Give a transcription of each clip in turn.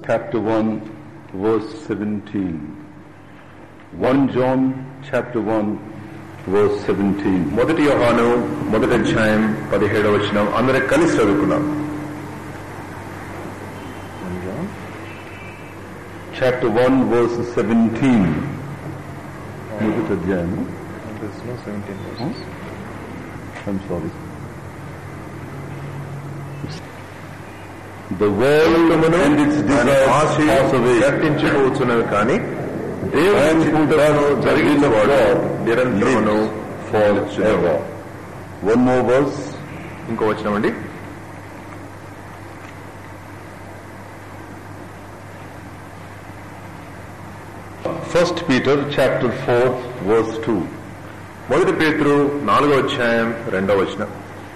chapter 1, verse 17. 1 John chapter 1, verse 17. మొదటి యోహాను మొదటి అధ్యాయం 17వ వచనం అందరం కలిసి చదువుకున్నాం. Chapter 1, verse 17. మొదటి అధ్యాయం. I'm sorry. The world and its desires pass away. గతించిపోతున్నవి కానీ దేవుని చిత్తమును జరిగించేవాడు నిరంతరమును forever. One more verse. ఇంకో వచనం అండి. First Peter chapter 4, verse 2. మొదటి పేతురు 4వ అధ్యాయం 2వ వచనం.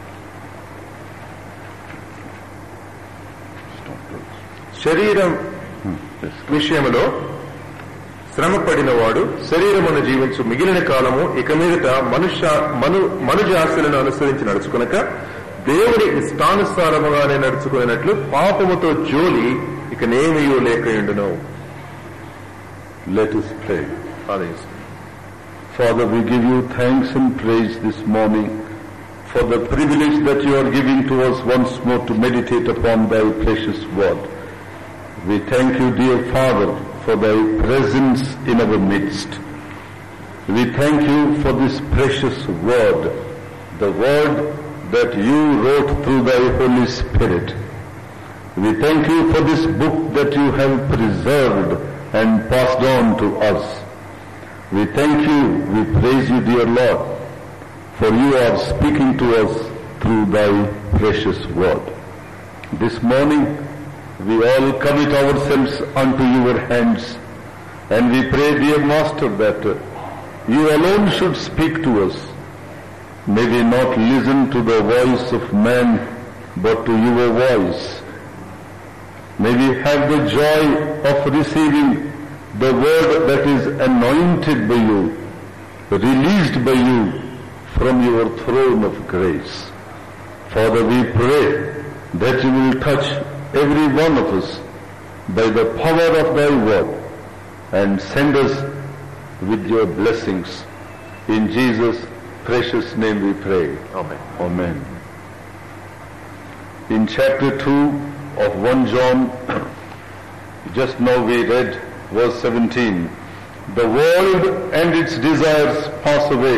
శరీరం విషయములో శ్రమపడిన వాడు శరీరమును జీవించు మిగిలిన కాలము ఇక మీదట మనుజాశలను అనుసరించి నడుచుకునక దేవుని ఇష్టానుసారముగానే నడుచుకున్నట్లు పాపముతో జోలి ఇక నేమియూ లేకయుండును. Let us pray. Father, we give you thanks and praise this morning for the privilege that you are giving to us once more to meditate upon thy precious word. We thank you, dear Father, for thy presence in our midst. We thank you for this precious word, the word that you wrote through thy Holy Spirit. We thank you for this book that you have preserved and passed on to us. We thank you, we praise you, dear Lord, for you are speaking to us through thy precious word. This morning, we all commit ourselves unto your hands, and we pray, dear Master, that you alone should speak to us. May we not listen to the voice of man, but to your voice. May we have the joy of receiving the word that is anointed by you, released by you from your throne of grace. Father, we pray that you will touch every one of us by the power of thy word and send us with your blessings. In Jesus' precious name we pray. Amen. Amen. In chapter 2 of 1 John, just now we read verse 17. The world and its desires pass away,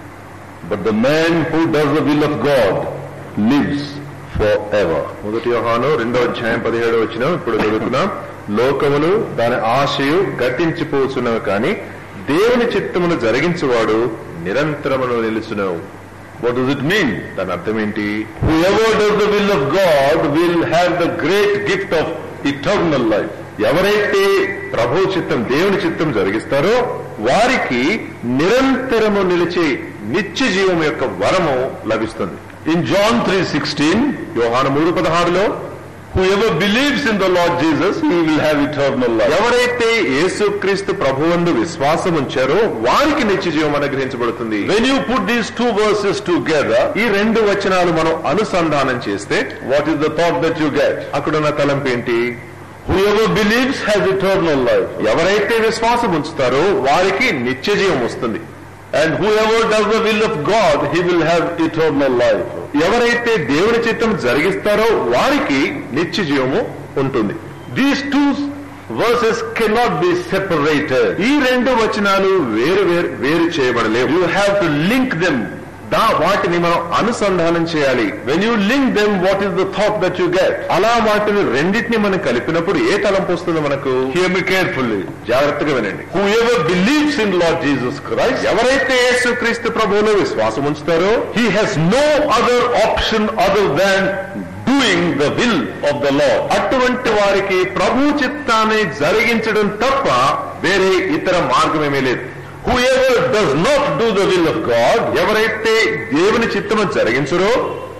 but the man who does the will of God lives forever. మొదటి యోహాను 2వ అధ్యాయం 17వ వచనం ఇప్పుడు చదువుతున్నాం. లోకమును దాని ఆశయు గతించిపోచున్నవి కానీ దేవుని చిత్తమును జరిగించువాడు నిరంతరమును నిలుచును. What does it mean? దాని అర్థం ఏంటి? Whoever does the will of God will have the great gift of eternal life. ఎవరైతే ప్రభు చిత్తం దేవుని చిత్తం జరిగిస్తారో వారికి నిరంతరము నిలిచే నిత్య జీవం యొక్క వరము లభిస్తుంది. In John 3:16, యోహాను 3:16లో whoever believes in the Lord Jesus, he will have eternal life. ఎవరైతే యేసుక్రీస్తు ప్రభువందు విశ్వాసం ఉంచారో వారికి నిత్య జీవం అనుగ్రహించబడుతుంది. When you put these two verses together, ఈ రెండు వచనాలు మనం అనుసంధానం చేస్తే what is the thought that you get? అక్కడున్న తలంపు ఏంటి? Whoever believes has eternal life. ఎవరైతే విశ్వాసం ఉంచుతారో వారికి నిత్య జీవం వస్తుంది. And whoever does the will of God, he will have eternal life. ఎవరైతే దేవుని చిత్తం జరిగిస్తారో వారికి నిత్య జీవము ఉంటుంది. These two verses cannot be separated. ఈ రెండు వచనాలు వేరు చేయబడలేవు. You have to link them. వాటిని మనం అనుసంధానం చేయాలి. When you link them, what is the thought that you get? అలా వాటిని రెండింటిని మనం కలిపినప్పుడు ఏ తలంపు వస్తుందో మనకు? Hear me carefully. జాగ్రత్తగా వినండి. Whoever believes in Lord Jesus Christ, ఎవరైతే యేసుక్రీస్తు ప్రభువులో విశ్వాసం ఉంచుతారో he has no other option other than doing the will of the Lord. అటువంటి వారికి ప్రభు చిత్తాన్ని జరిగించడం తప్ప వేరే ఇతర మార్గమేమీ లేదు. Whoever does not do the will of God, ఎవరైతే దేవుని చిత్తము జరిగించరో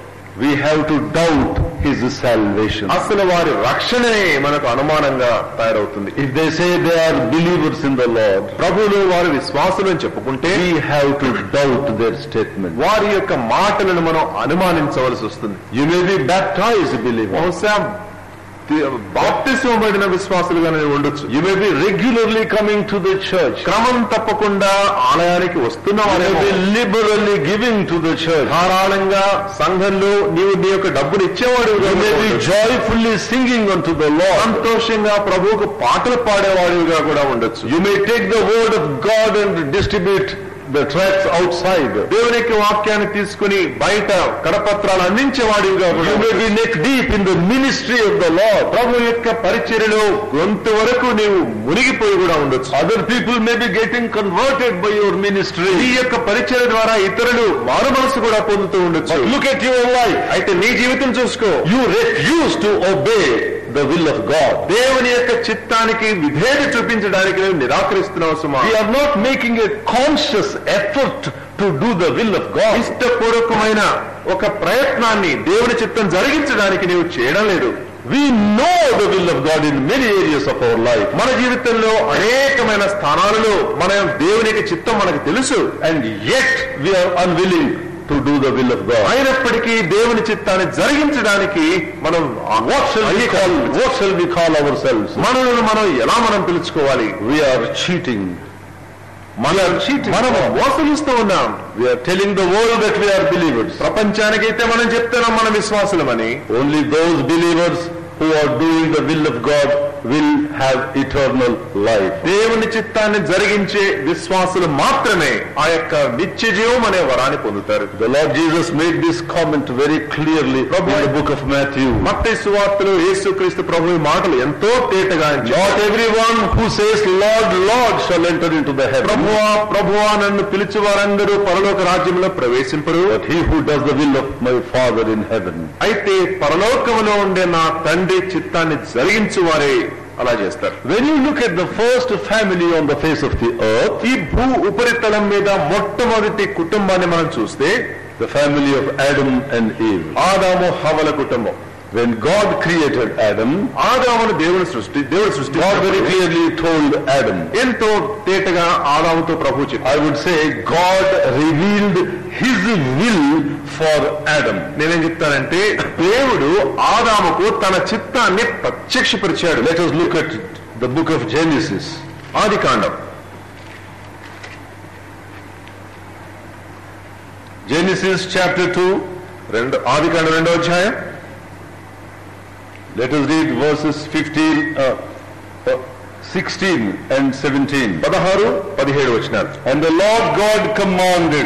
we have to doubt his salvation. అసలు వారి రక్షణే మనకు అనుమానంగా తయారవుతుంది. If they say they are believers in the Lord, ప్రభువులో వారు విశ్వాసులు అని చెప్పుకుంటే we have to doubt their statement. వారి యొక్క మాటలను మనం అనుమానించవలసి వస్తుంది. You may be baptized believer. బహుశా బాప్తిస్మబడిన విశ్వాసులుగా ఉండొచ్చు. You may be regularly coming to the church. క్రమం తప్పకుండా ఆలయానికి వస్తున్న You may be వారు, liberally giving to the church. ధారాళంగా సంఘంలో నీవు నీ యొక్క డబ్బులు ఇచ్చేవాడు, You may be joyfully singing unto the Lord. సంతోషంగా ప్రభువుకు పాటలు పాడేవాడిగా కూడా ఉండొచ్చు. You may take the word of God and distribute the tracts outside. దేవుని యొక్క వాక్యాన్ని తీసుకుని బయట కరపత్రాలు అందించేవాడిగా కూడా You may be neck deep in the ministry of the Lord. ప్రభు యొక్క పరిచర్యలో గొంతు వరకు నీవు మునిగిపోయి కూడా ఉండొచ్చు. Other people may be getting converted by your ministry. ఈ యొక్క పరిచర్య ద్వారా ఇతరులు మారు మనసు కూడా పొందుతూ ఉండొచ్చు. But look at your life. అయితే నీ జీవితం చూసుకో. You refuse to obey the will of God. దేవుని యొక్క చిత్తానికి విధేయత చూపించడానికి నువ్వు నిరాకరిస్తున్నావు సుమా. We are not making a conscious effort to do the will of God. ఇష్టపూర్వకమైన ఒక ప్రయత్నాన్ని దేవుని చిత్తం జరిగించడానికి నీవు చేయడం లేదు. We know the will of God in many areas of our life. మన జీవితంలో అనేకమైన స్థానాలలో మన దేవునికి చిత్తం మనకు తెలుసు. And yet we are unwilling to do the will of God. అయినప్పటికీ దేవుని చిత్తాన్ని జరిగించడానికి మనం What shall we call ourselves? మనలను మనం ఎలా మనం పిలుచుకోవాలి? We are cheating. మనం మోసగిస్తూ ఉన్నాం. We are telling the world that we are believers. ప్రపంచానికైతే మనం చెప్తున్నాం మన విశ్వాసులమని. Only those believers who are doing the will of God will have eternal life. దేవుని చిత్తాన్ని జరిగించే విశ్వాసులు మాత్రమే ఆ యొక్క నిత్య జీవం అనే వరాన్ని పొందుతారు. The Lord Jesus made this comment very clearly in the book of Matthew. మత్తయి సువార్తలో యేసుక్రీస్తు ప్రభువు మాటలు ఎంతో తేటగా Not everyone who says Lord, Lord shall enter into the heaven. ప్రభువా ప్రభువా నన్ను పిలిచి వారందరూ పరలోక రాజ్యంలో ప్రవేశింపరు. But he who does the will of my Father in heaven. అయితే పరలోకములో ఉండే నా తండ్రి చిత్తాన్ని జరిగించు వారే అలా చేస్తారు. When you look at the first family on the face of the earth, ఈ భూ ఉపరితలం మీద మొట్టమొదటి కుటుంబాన్ని మనం చూస్తే the family of Adam and Eve. ఆదాము హవ్వల కుటుంబం. When God created Adam, ఆదామును దేవుడు సృష్టి God very clearly told Adam. ఎంతో తేటగా ఆదాముతో ప్రభు చెప్పాడు. I would say God revealed his will for Adam. నేనేం చెప్తానంటే దేవుడు ఆదాముకు తన చిత్తాన్ని ప్రత్యక్షపరిచాడు. Let us look at the book of Genesis. Adikandam. Genesis chapter 2. ఆదికాండం 2వ అధ్యాయం. Let us read verses 16 and 17. 16-17 వచనాలు. And the Lord God commanded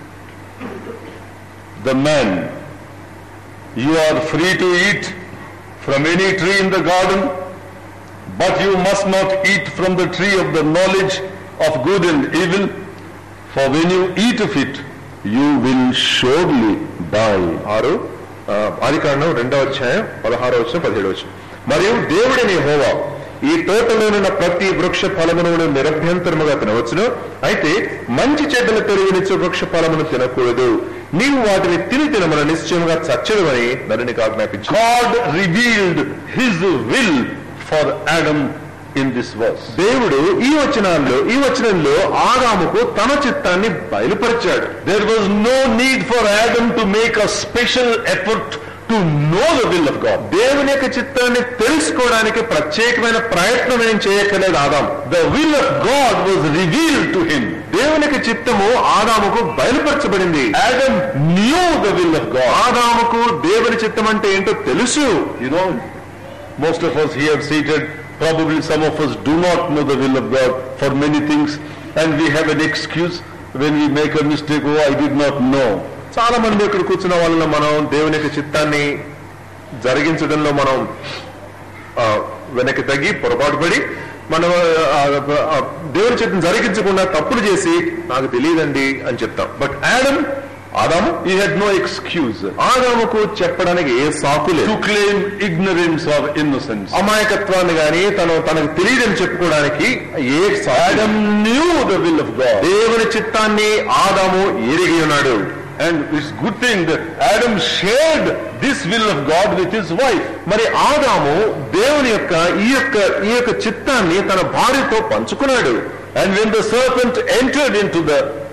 the man, you are free to eat from any tree in the garden, but you must not eat from the tree of the knowledge of good and evil, for when you eat of it, you will surely die. ఆదికాండం 2వ అధ్యాయం 16వ వచనం 17వ వచనం. మరియు దేవుడైన యెహోవా ఈ తోటలోనున్న ప్రతి వృక్ష ఫలమును నిరభ్యంతరముగా తినవచ్చును, అయితే మంచి చెడ్డలు తెలియనిచ్చు వృక్ష ఫలమును తినకూడదు, నీవు వాటిని తినమని నిశ్చయముగా చచ్చదువని నన్ను నీకు ఆజ్ఞాపించాడు. God revealed his will for Adam in this verse. దేవుడు ఈ వచనంలో ఆదాముకు తన చిత్తాన్ని బయలుపరిచాడు. There was no need for Adam to make a special effort to know the will of God. దేవుని యొక్క చిత్తాన్ని తెలుసుకోవడానికి ప్రత్యేకమైన ప్రయత్నం ఏం చేయక్కర్లేదు ఆదాము. The will of God was revealed to him. దేవుని యొక్క చిత్తము ఆదాముకు బయలుపరచబడింది. Adam knew the will of God. ఆదాముకు దేవుని చిత్తం అంటే ఏంటో తెలుసు. You know, most of us here seated, probably some of us do not know the will of God for many things, and we have an excuse when we make a mistake. Oh, I did not know. చాలా మంది ఇక్కడ కూర్చున్న వాళ్ళలో మనం దేవుని యొక్క చిత్తాన్ని జరిగించడంలో మనం వెనక్కి తగ్గి పొరపాటు పడి మనం దేవుని చిత్తం జరిగించకుండా తప్పులు చేసి నాకు తెలియదండి అని చెప్తాం. బట్ ఆదాము he had no excuse. ఆదాముకు చెప్పడానికి ఏ సాకు లేదు. To claim ignorance or innocence. అమాయకత్వాన్ని గాని తనకు తెలియదని చెప్పుకోవడానికి ఏ సాకు. Adam knew the will of God. దేవుని చిత్తాన్ని ఆదాము ఎరిగి ఉన్నాడు. And it's good thing that Adam shared this will of God with his wife. మరి ఆదాము దేవుని యొక్క ఈ యొక్క చిత్తాన్ని తన భార్యతో పంచుకున్నాడు. And when the serpent entered into the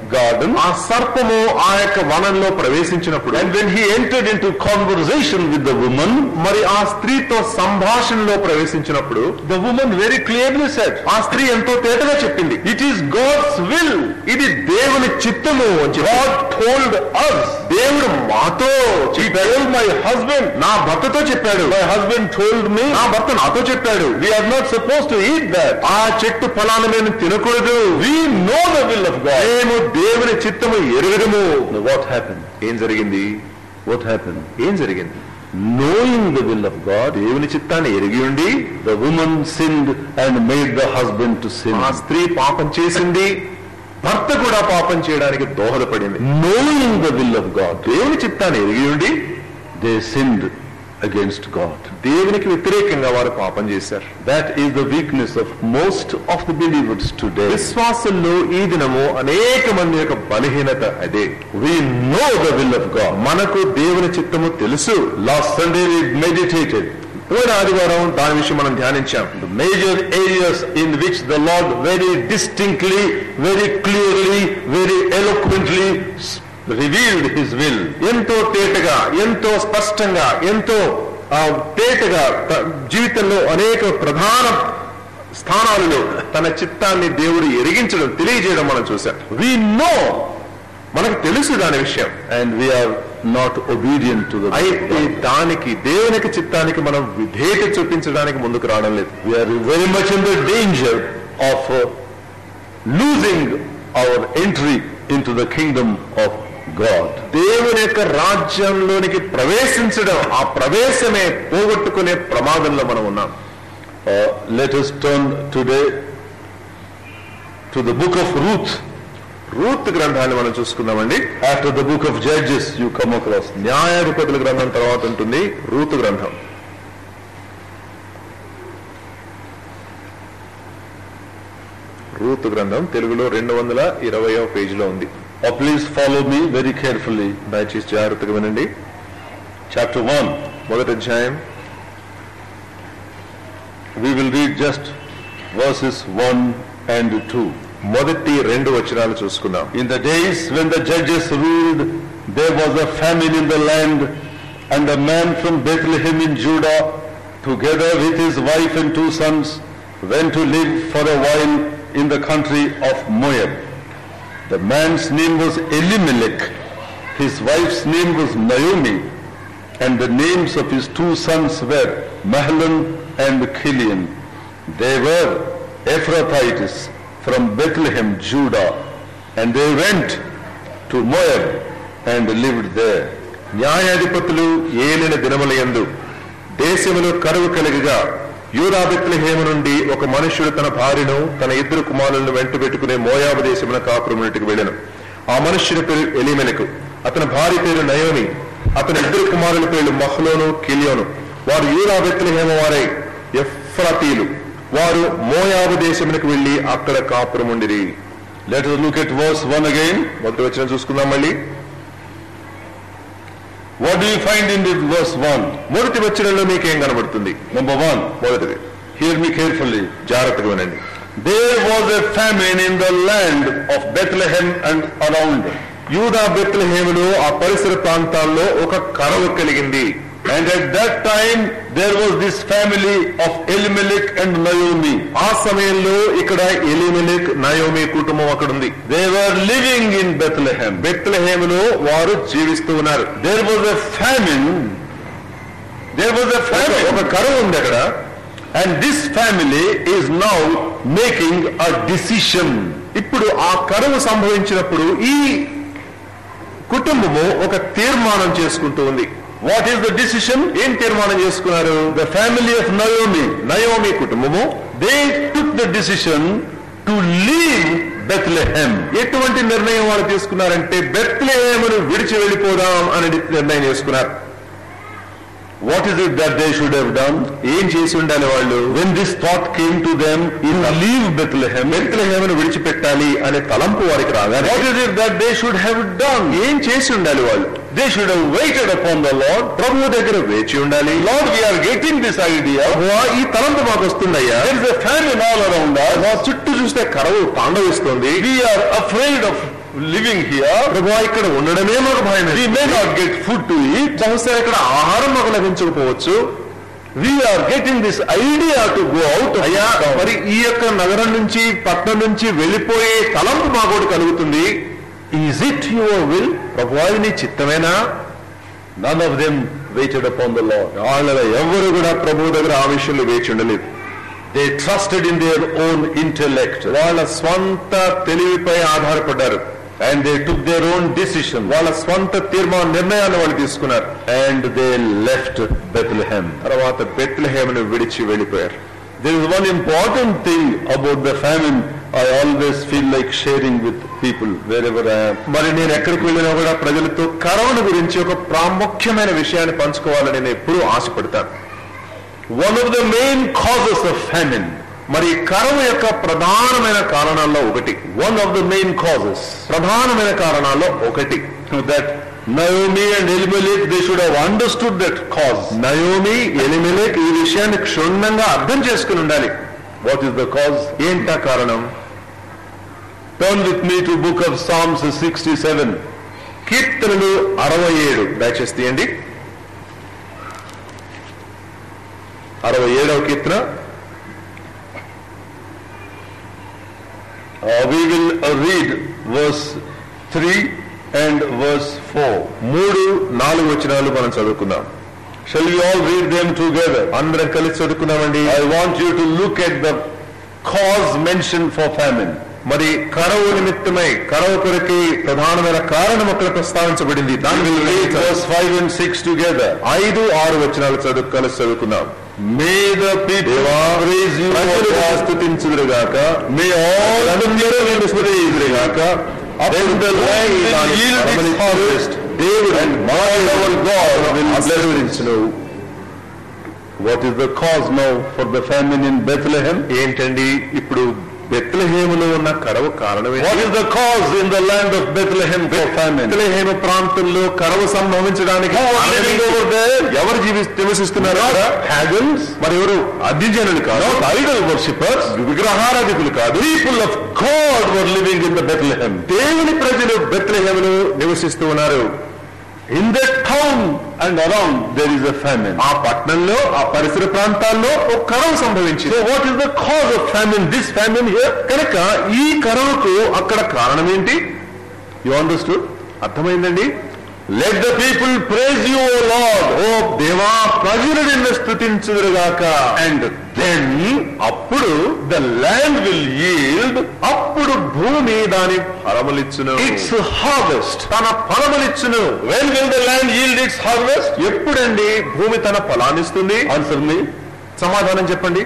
garden, ఆ సర్పము ఆ యొక్క వనంలో ప్రవేశించినప్పుడు, and when he entered into conversation with the woman, మరి ఆ స్త్రీతో సంభాషణలో ప్రవేశించినప్పుడు the woman very clearly said, ఆ స్త్రీ ఎంతో తేటగా చెప్పింది, it is God's will. ఇది దేవుని చిత్తము అని చెప్పి. God told us. దేవుడు మాతో He told my husband. నా భర్తతో చెప్పాడు. My husband told me. నా భర్త నాతో చెప్పాడు. We are not supposed to eat that. ఆ చెట్టు ఫలాన్ని మేము తినకూడదు. We know the will of God. మేము దేవుని చిత్తము ఎరుగడము. What happened? ఏం జరిగింది? What happened? ఏం జరిగింది? Knowing the will of God, దేవుని చిత్తాన్ని ఎరిగి ఉండి the woman sinned and made the husband to sin. ఆ స్త్రీ పాపం చేసింది, భర్త కూడా పాపం చేయడానికి దోహదపడింది. Knowing the will of God, దేవుని చిత్తాన్ని ఎరిగి ఉండి they sinned against God. దేవునికి వ్యతిరేకంగా వారు పాపం చేశారు. That is the weakness of most of the believers today. విశ్వాసుల్లో ఈ దినము అనేక మంది యొక్క బలహీనత అదే. We know the will of God. మనకు దేవుని చిత్తము తెలుసు. Last Sunday we meditated. పోయిన ఆదివారం దాని విషయం మనం ధ్యానించాం. The major areas in which the Lord very distinctly, very clearly, very eloquently revealed His will. ఎంతో తేటగా, ఎంతో స్పష్టంగా, ఎంతో తేటగా జీవితంలో అనేక ప్రధాన స్థానాలలో తన చిత్తాన్ని దేవుడు ఎరిగించడం, తెలియజేయడం మనం చూసాం. We know, మనకు తెలుసు దాని విషయం, and we are not obedient to the will. అయితే దానికి దేవునికి చిత్తానికి మనం విధేయత చూపించడానికి ముందుకు రావడం లేదు. We are very much in the danger of losing our entry into the kingdom of God. దేవుని యొక్క రాజ్యంలోనికి ప్రవేశించడం, ఆ ప్రవేశమే పోగొట్టుకునే ప్రమాదంలో మనం ఉన్నాం. Let us turn today to the book of Ruth. Ruth గ్రంథాన్ని మనం చూసుకుందామండి. After the book of Judges you come across. న్యాయాధిపతుల గ్రంథం తర్వాత ఉంటుంది రూత్ గ్రంథం. రూత్ గ్రంథం తెలుగులో 220వ పేజీలో ఉంది. Please follow me very carefully. దయచేసి జాగ్రత్తగా వినండి. Chapter 1. మొదటి అధ్యాయం. We will read just verses 1 and 2. మొదటి 2 వచనాలు చూసుకుందాం. In the days when the judges ruled, there was a famine in the land, and a man from Bethlehem in Judah, together with his wife and 2 sons, went to live for a while in the country of Moab. The man's name was Elimelech, his wife's name was Naomi, and the names of his 2 sons were Mahlon and Chilion. They were Ephrathites from Bethlehem, Judah, and they went to Moab and lived there. న్యాయాధిపతులు ఏలిన దినములయందు దేశములో కరువు కలిగిగా యూదా బెత్లెహేము నుండి ఒక మనుష్యుడు తన భార్యను తన 2 కుమారులను వెంట పెట్టుకునే మోయాబు దేశమున కాపురమునటికి వెళ్ళెను. ఆ మనుష్యుని పేరు ఎలీమెలెకు, అతని భార్య పేరు నయోమి, అతని 2 కుమారుల పేర్లు మహ్లోను కిలియోను. వారు యూదా బెత్లెహేము వారై ఎఫ్రాతీలు. వారు మోయాబు దేశమునకు వెళ్లి అక్కడ కాపురముండిరి. Let us look at verse 1 again. మొదటి వచనం చూసుకుందాం మళ్ళీ. What do you find in this verse 1? మొదటి వచనంలో మీకేం కనబడుతుంది? Number 1. మొదటిది. Hear me carefully. జాగ్రత్తగా వినండి. There was a famine in the land of Bethlehem and around. యూదా బెత్లెహేములో ఆ పరిసర ప్రాంతాల్లో ఒక కరువు కలిగింది. And at that time there was this family of Elimelech and Naomi. ఆ సమయంలో ఇక్కడ ఎలీమెలెక్ నయోమి కుటుంబం అక్కడ ఉంది. They were living in Bethlehem. బెత్లెహేములో వారు జీవిస్తూ ఉన్నారు. There was a famine. ఒక కరువు ఉంది అక్కడ. And this family is now making a decision. ఇప్పుడు ఆ కరువు సంభవించినప్పుడు ఈ కుటుంబము ఒక తీర్మానం చేసుకుంటూ ఉంది. What is the decision? ఏం తీర్మానం చేసుకున్నారు? The family of Naomi, Naomi కుటుంబము, they took the decision to leave Bethlehem. ఎటువంటి నిర్ణయం వాళ్ళు తీసుకున్నారంటే బెత్లెహేమును విడిచి వెళ్ళిపోదాం అని నిర్ణయం చేసుకున్నారు. What is it that they should have done? ఏం చేసి ఉండాలి వాళ్ళు? When this thought came to them, leave Bethlehem, బెత్లెహేమును విడిచిపెట్టాలి అనే తలంపు వారికి రాగానే what is it that they should have done? ఏం చేసి ఉండాలి వాళ్ళు? They should have waited upon the Lord. ప్రభువు దగ్గర వేచి ఉండాలి. Lord, we are getting this idea. ఈ తలంపు మాకు వస్తుందయ్యా. There is a famine all around us. మా చుట్టూ చూస్తే కరువు తాండవిస్తుంది. We are afraid of living here, ప్రభువా ఇక్కడ ఉండడమే మాకు భయం. we may not get food to eat. బహుశా ఇక్కడ ఆహారం మాకు లభించకపోవచ్చు. We are getting this idea to go out of అయ్యా town. మరి ఈ యొక్క నగరం నుంచి పట్టణం నుంచి వెళ్ళిపోయే తలంపు మాకు కలుగుతుంది. Is it your will? ప్రభువా ఇది నీ చిత్తమేనా? None of them waited upon the Lord. వాళ్ళ ఎవరు కూడా ప్రభువు దగ్గర ఆ విషయంలో వేచి ఉండలేదు. They trusted in their own intellect. వాళ్ళ స్వంత తెలివిపై ఆధారపడ్డారు. And they took their own decision. వాళ్ళ స్వంత నిర్ణయాన్ని వాళ్ళు తీసుకున్నారు. And they left Bethlehem. తర్వాత బెత్లెహేమును విడిచి వెళ్ళిపోయారు. There is one important thing about the famine I always feel like sharing with people wherever I am. మరి నేను ఎక్కడికి వెళ్ళినా కూడా ప్రజలతో కరోనా గురించి ఒక ప్రాముఖ్యమైన విషయాన్ని పంచుకోవాలని నేను ఎప్పుడూ ఆశపడతాను. One of the main causes of famine, మరి కరువు యొక్క ప్రధానమైన కారణాల్లో ఒకటి, one of the main causes, ప్రధానమైన కారణాల్లో ఒకటి, that Naomi and Elimelech, they should have understood that cause. Naomi Elimelech ఈ విషయాన్ని క్షుణ్ణంగా అర్థం చేసుకుని ఉండాలి. What is the cause? ఏంటా కారణం? Turn with me to book of Psalms 67. కీర్తనలు 67 దయచేసి తీయండి. 67వ కీర్తన. We will read verse 3 and verse 4. 3-4 వచనాలు మనం చదువుకుందాం. Shall we all read them together? అందరం కలిసి చదువుకుందామండి. I want you to look at the cause mentioned for famine. మరి కరువు నిమిత్తమై కరువు కొరకి ప్రధానమైన కారణం అక్కడ ప్రస్తావించబడింది. We will read verse 5 and 6 together. 5-6 వచనాలు కలిసి చదువుకుందాం. May the people praise you, స్తుతించుదురుగాక. may all అందరూ నిన్ను స్తుతించుదురుగాక. then the land will yield its harvest. దేవుడు And my our God will bless it. What is the cause now for the famine in Bethlehem? ఏంటండి ఇప్పుడు బెత్లెహేములో ఉన్న కరువు కారణమే? What is the cause in the land of Bethlehem for famine? Bethlehem ప్రాంతంలో కరువు సంభవించడానికి living over there? ఎవరు నివసిస్తున్నారు? Pagans, మరి ఎవరు? అధిజనులు కాదు, not idol worshippers. విగ్రహారాధికులు కాదు. People of God were living in the Bethlehem. దేవుని ప్రజలు బెత్లెహేములో నివసిస్తూ ఉన్నారు. In that town and around there is a famine. ఆ పట్టణంలో ఆ పరిసర ప్రాంతాల్లో ఒక కరువు సంభవించింది. So what is the cause of famine? This famine here? కనుక ఈ కరువుకు అక్కడ కారణం ఏంటి? You understood? అర్థమైందండి. Let the people praise you, O Lord. ఓ దేవా, ప్రజలు నిన్ను స్తుతించుదురుగాక. And then అప్పుడు the land will yield అప్పుడు భూమి దాని ఫలములిచ్చును. its harvest. తన ఫలములిచ్చును. When will the land yield its harvest? ఎప్పుడండి భూమి తన ఫలాన్నిస్తుంది? Answer me. సమాధానం చెప్పండి.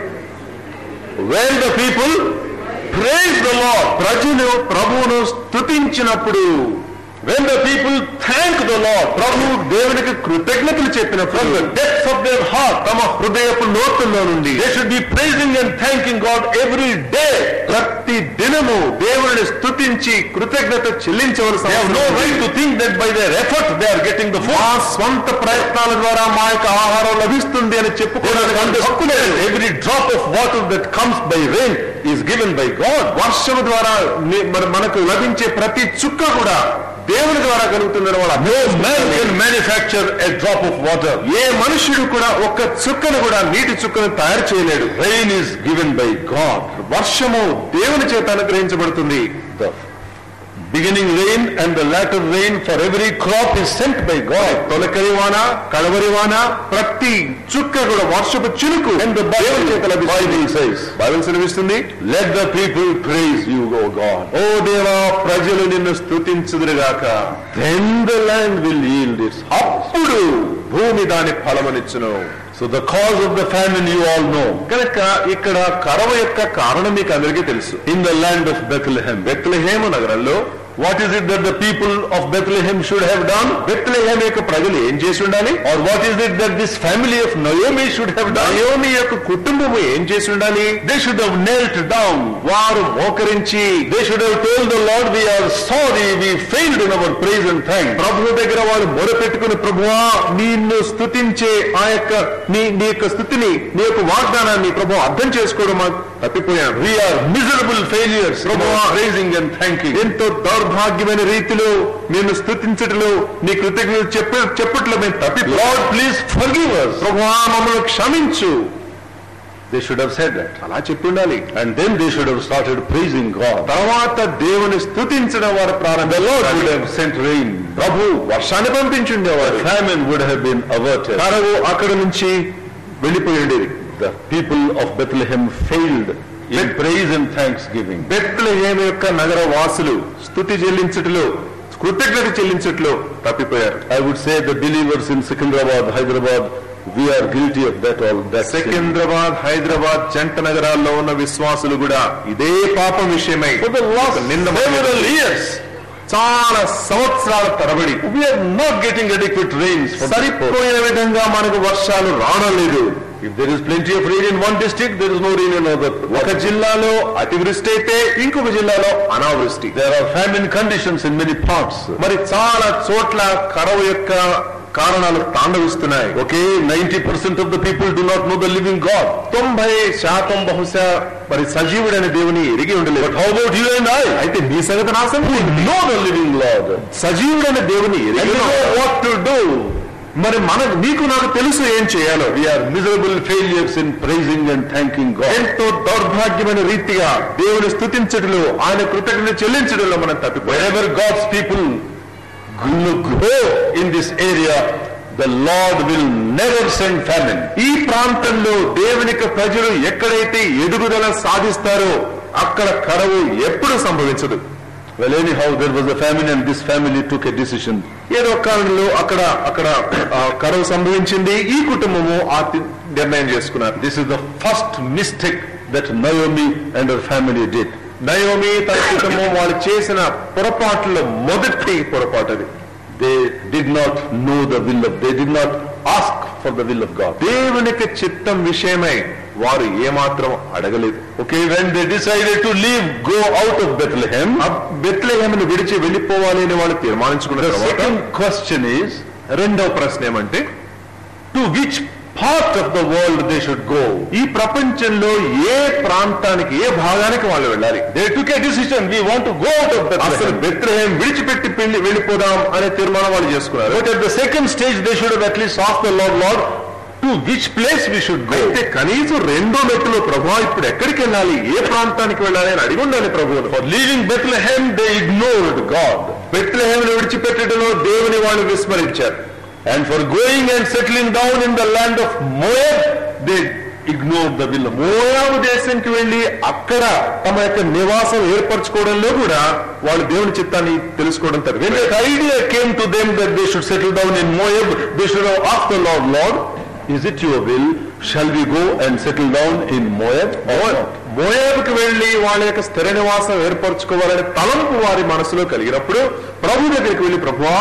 When the people praise the Lord. ప్రజలు ప్రభువును స్తుతించినప్పుడు. When the people thank the Lord. ప్రభు దేవునికి కృతజ్ఞతలు చెప్పినప్పుడు, From the depths of their heart, తమ హృదయపు లోతుల్లో నుండి they should be praising and thanking God every day. ప్రతి దినము దేవుని స్తుతించి కృతజ్ఞత చెల్లించవలసిన They have no అవసరం ఉంది. right to think that by their effort they are getting the food. మా స్వంత ప్రయత్నాల ద్వారా మా యొక్క ఆహారం లభిస్తుంది అని They చెప్పుకోవడానికి must అంత హక్కు లేదు. understand every drop of water that comes by rain is given by God. వర్షము ద్వారా మనకు లభించే ప్రతి చుక్క కూడా దేవుని ద్వారా కలుగుతుందని వాళ్ళ No man can manufacture a drop of water. ఏ మనుషుడు కూడా ఒక్క చుక్కను కూడా నీటి చుక్కను తయారు చేయలేడు. Rain is given by God. వర్షము దేవుని చేత అనుగ్రహించబడుతుంది. The beginning rain and the latter rain for every crop is sent by God. తొలకరి వాన, కడవరి వాన, ప్రతి చుక్క కూడా వర్షపు చినుకు And the దేవుని చేత Bible లభిస్తుంది. says, బైబిల్ సెలవిస్తుంది, let the people praise you, O God. ఓ దేవా, ప్రజలు నిన్ను స్తుతించుదురుగాక. Then the land will yield its harvest. అప్పుడు భూమి దాని ఫలమునిచ్చును. So the cause of the famine you all know. కనుక ఇక్కడ కరువు యొక్క కారణం మీకు అందరికీ తెలుసు. In the land of Bethlehem. Bethlehem నగరంలో What is it that the people of Bethlehem should have done? Bethlehem యొక్క ప్రజలు ఏం చేసి ఉండాలి? Or what is it that this family of Naomi should have done? Naomi యొక్క కుటుంబము ఏం చేసి ఉండాలి? They should have knelt down. వారు మోకరించి They should have told the Lord, we are sorry, we failed in our praise and thanks. ప్రభు దగ్గర వాళ్ళు మొరపెట్టుకుని, ప్రభువా నిన్ను స్తుతించే ఆ యొక్క నీ యొక్క స్థితిని, నీ యొక్క వాగ్దానాన్ని ప్రభు అర్థం చేసుకోవడం తప్పిపోయాను. We are miserable failures in our praising and thanking. ఎంతో దౌర్భాగ్యమైన రీతిలో నిన్ను స్తుతించటలో నీ కృతజ్ఞతలు చెప్పుట్లో మేము తప్పి, Lord, please forgive us. ప్రభువా మమ్మల్ని క్షమించు. They should have said that. అలా చెప్పి ఉండాలి. And then they should have started praising God. తర్వాత దేవుని స్తుతించడం వారు The Lord would ప్రారంభించారు. have sent rain. ప్రభు వర్షాన్ని పంపించుండేవారు. Famine would have been averted. కరువు అక్కడ నుంచి వెళ్ళిపోయి ఉండేది. The people of Bethlehem failed in praise and thanksgiving. Bethlehem యొక్క నగర వాసులు స్తుతి చెల్లించుటలో, కృతజ్ఞత చెల్లించుటలో తప్పిపోయారు. I would say the believers in Secunderabad, Hyderabad, we are guilty of that all. That sin. Secunderabad, Hyderabad జంట నగరాల్లో ఉన్న విశ్వాసులు కూడా ఇదే పాపం విషయమై For the last నిన్న several years, చాలా సంవత్సరాల తరబడి we are not getting adequate rains. For this purpose. సరిపోయిన విధంగా మనకు వర్షాలు రావడం లేదు. If there is plenty of rain in one district, there is no rain in another. ఒక జిల్లాలో అతివృష్టి అయితే ఇంకొక జిల్లాలో అనావృష్టి. There are famine conditions in many parts. మరి చాలా చోట్ల కరువు యొక్క కారణాలు తాండవిస్తున్నాయి. Okay, 90% of the people do not know the living God. 90% బహుశా మరి సజీవుడైన దేవుని ఎరిగి ఉండలేదు. But how about you and I? అయితే నీ సంగతి నా సంగతి ఏంటి? Know the living Lord. సజీవుడైన దేవుని And ఎరిగి you know what to do. మరి నీకు నాకు తెలుసు ఏం చేయాలో. We are miserable failures in praising and thanking God. ఎంతో దౌర్భాగ్యమైన రీతిగా దేవుని స్తుతించడంలో, ఆయన కృతజ్ఞత చెల్లించడంలో మనం తప్పిపోయాం. Wherever God's people grow in this area, the Lord will never send famine. ఈ ప్రాంతంలో దేవునికి ప్రజలు ఎక్కడైతే ఎదుగుదల సాధిస్తారో అక్కడ కరువు ఎప్పుడు సంభవించదు. Well, anyhow, there was a famine and this family took a decision. ఏదో కారణంలో అక్కడ కరువు సంభవించింది. ఈ కుటుంబము ఆ నిర్ణయం చేసుకున్నారు. This is the first mistake that Naomi and her family did. Naomi తన కుటుంబం వాళ్ళు చేసిన పొరపాట్లలో మొదటి పొరపాటు అది. They did not know the will of, they did not ask for the will of God. దేవునికి చిత్తం విషయమై వారు ఏమాత్రం అడగలేదు. Okay, when they decided to leave, go out of Bethlehem, బెత్లెహేమును విడిచి వెళ్ళిపోవాలి అని వాళ్ళు తీర్మానించుకున్న the తర్వాత second question is, రెండవ ప్రశ్న ఏమంటే, to which part of the world they should go? ఈ ప్రపంచంలో ఏ ప్రాంతానికి, ఏ భాగానికి వాళ్ళు వెళ్ళాలి? They took a decision, we want to go out of అసలు Bethlehem. బెత్లెహేం విడిచిపెట్టి వెళ్ళిపోదాం అనే తీర్మానం వాళ్ళు చేసుకున్నారు. But at the second stage, they should have at least asked the Lord, Lord, to which place we should go? అయితే కనీసం రెండో మెట్టులో ప్రభు ఇప్పుడు ఎక్కడికి వెళ్ళాలి, ఏ ప్రాంతానికి వెళ్ళాలి అని అడిగి ఉండాలి ప్రభువును. For leaving Bethlehem, they ignored God. బెత్లెహేమును విడిచిపెట్టడంలో దేవుని వాళ్ళు విస్మరించారు. And for going and settling down in the land of Moab, they ignored the will of God. మోయాబు దేశానికి వెళ్లి అక్కడ తమ యొక్క నివాసం ఏర్పరచుకోవడంలో కూడా వాళ్ళు దేవుని చిత్తాన్ని తెలుసుకోవడం When తప్పింది. that idea came to them that they should settle down in Moab, they should have asked the Lord, Lord, is it your will? Shall we go and settle down in Moab? మోయాబుకి వెళ్లి వాళ్ళ యొక్క స్థిర నివాసం ఏర్పరచుకోవాలనే తలంపు వారి మనసులో కలిగినప్పుడు ప్రభు దగ్గరికి వెళ్లి, ప్రభువా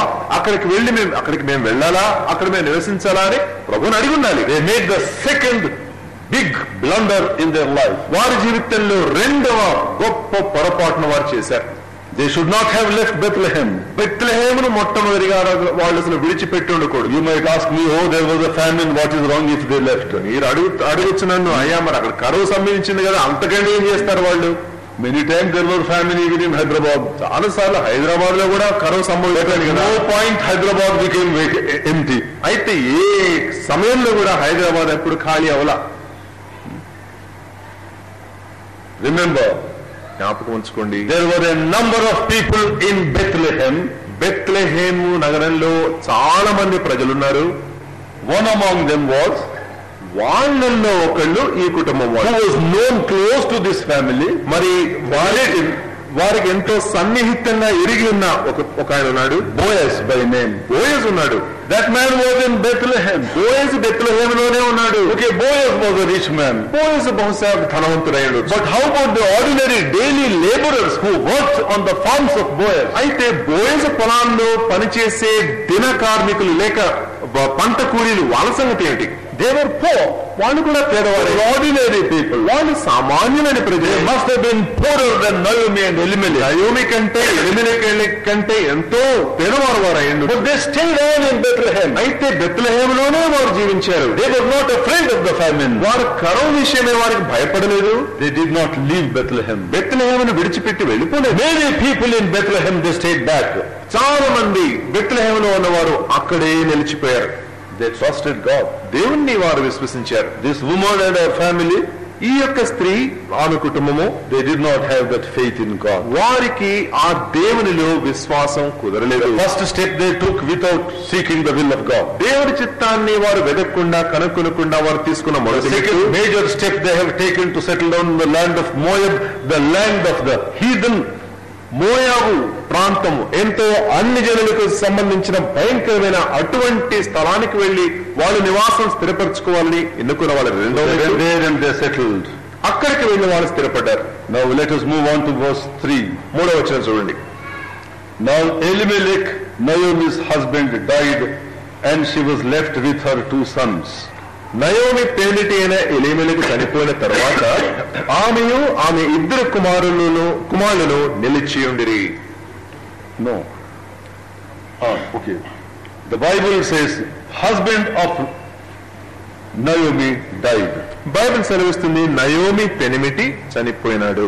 అక్కడికి మేము వెళ్ళాలా, అక్కడ మేము నివసించాలా అని ప్రభుని అడిగి ఉండాలి. They made the second big blunder in their life. వారి జీవితంలో రెండవ గొప్ప పొరపాటును వారు చేశారు. They should not have left Bethlehem. బెత్లెహేమును మొట్టమొదటిగా వాళ్ళు అసలు విడిచిపెట్టి ఉండకూడదు. You might ask me, oh, there was a famine, what is wrong if they left? మీరు అడుగుచ్చు నన్ను, అయ్యా మరి అక్కడ కరువు సంభవించింది కదా, అంతకంటే ఏం చేస్తారు వాళ్ళు? Many times there was famine even in Hyderabad. చాలా సార్లు హైదరాబాద్ లో కూడా కరువు సంభవించాలి కదా. No point Hyderabad became empty. అయితే ఏ సమయంలో కూడా హైదరాబాద్ ఎప్పుడు ఖాళీ అవలా. Remember, జ్ఞాపకం ఉంచుకోండి, there were a number of people in Bethlehem. Bethlehem నగరంలో చాలా మంది ప్రజలున్నారు. One among them was, వాళ్ళల్లో ఒకళ్ళు ఈ కుటుంబం who వాళ్ళు. was known close to this family, మరి వారికి ఎంతో సన్నిహితంగా ఎరిగి ఉన్న ఒక ఆయన ఉన్నాడు, Boaz by name. బోయజ్ ఉన్నాడు. That man was in Bethlehem. Boaz బెత్లెహేములోనే ఉన్నాడు. Okay, Boaz was a rich man. Boaz బహుశా ధనవంతుడయ్యాడు. But how about the ordinary daily laborers who worked on the farms of Boaz? అయితే Boaz పొలాల్లో పనిచేసే దిన కార్మికులు లేక పంట కూలీలు వాళ్ళ సంగతి ఏమిటి? They were poor. వాళ్ళు కూడా పేదవారు, ordinary people. వాళ్ళు సామాన్యులైన ప్రజలు. They must have been poorer than Naomi and Elimelech. Naomi కంటే ఎలిమెలెకు కంటే ఎంతో పేదవారు వారు అయ్యిండు. But they stayed on in Bethlehem. అయితే బెత్లెహేములోనే వారు జీవించారు. They were not afraid of the famine. వారు కరువు విషయమే వారికి భయపడలేదు. They did not leave Bethlehem. బెత్లెహేమును విడిచిపెట్టి వెళ్ళిపోలేదు. Many people in Bethlehem, they stayed back. చాలా మంది బెత్లెహేములో ఉన్నవారు అక్కడే నిలిచిపోయారు. They trusted God. దేవుణ్ణి వారు విశ్వసించారు. This woman and her family, ఈ యొక్క స్త్రీ ఆమె కుటుంబము, they did not have that faith in God. వారికి ఆ దేవునిలో విశ్వాసం కుదరలేదు. First step they took without seeking the will of God. దేవుడి చిత్తాన్ని వారు వెదక్కుండా కనుక్కొనకుండా వారు తీసుకున్న The మొదటి second major step they have taken to settle down in the land of Moab, the land of the heathen. మోయాబు ప్రాంతము ఎంతో అన్ని జనులకు సంబంధించిన భయంకరమైన అటువంటి స్థలానికి వెళ్లి వాళ్ళు నివాసం స్థిరపరచుకోవాలని ఎన్నుకున్న వాళ్ళ రెండో They went there and they settled. అక్కడికి వెళ్లి వాళ్ళు స్థిరపడ్డారు. Now let us move on to verse 3. మూడవ వచనం చూడండి. Now Elimelech, Naomi's husband, died, and she was left with her 2 sons. Naomi పేలిటి అయిన ఎలీమెలెకు చనిపోయిన తర్వాత ఆమెయు ఆమె 2 కుమారులను నిలిచి ఉండిరి. No. Okay. The Bible says, husband of Naomi died. Bible సెలవిస్తుంది నయోమి పెనిమిటి చనిపోయినాడు.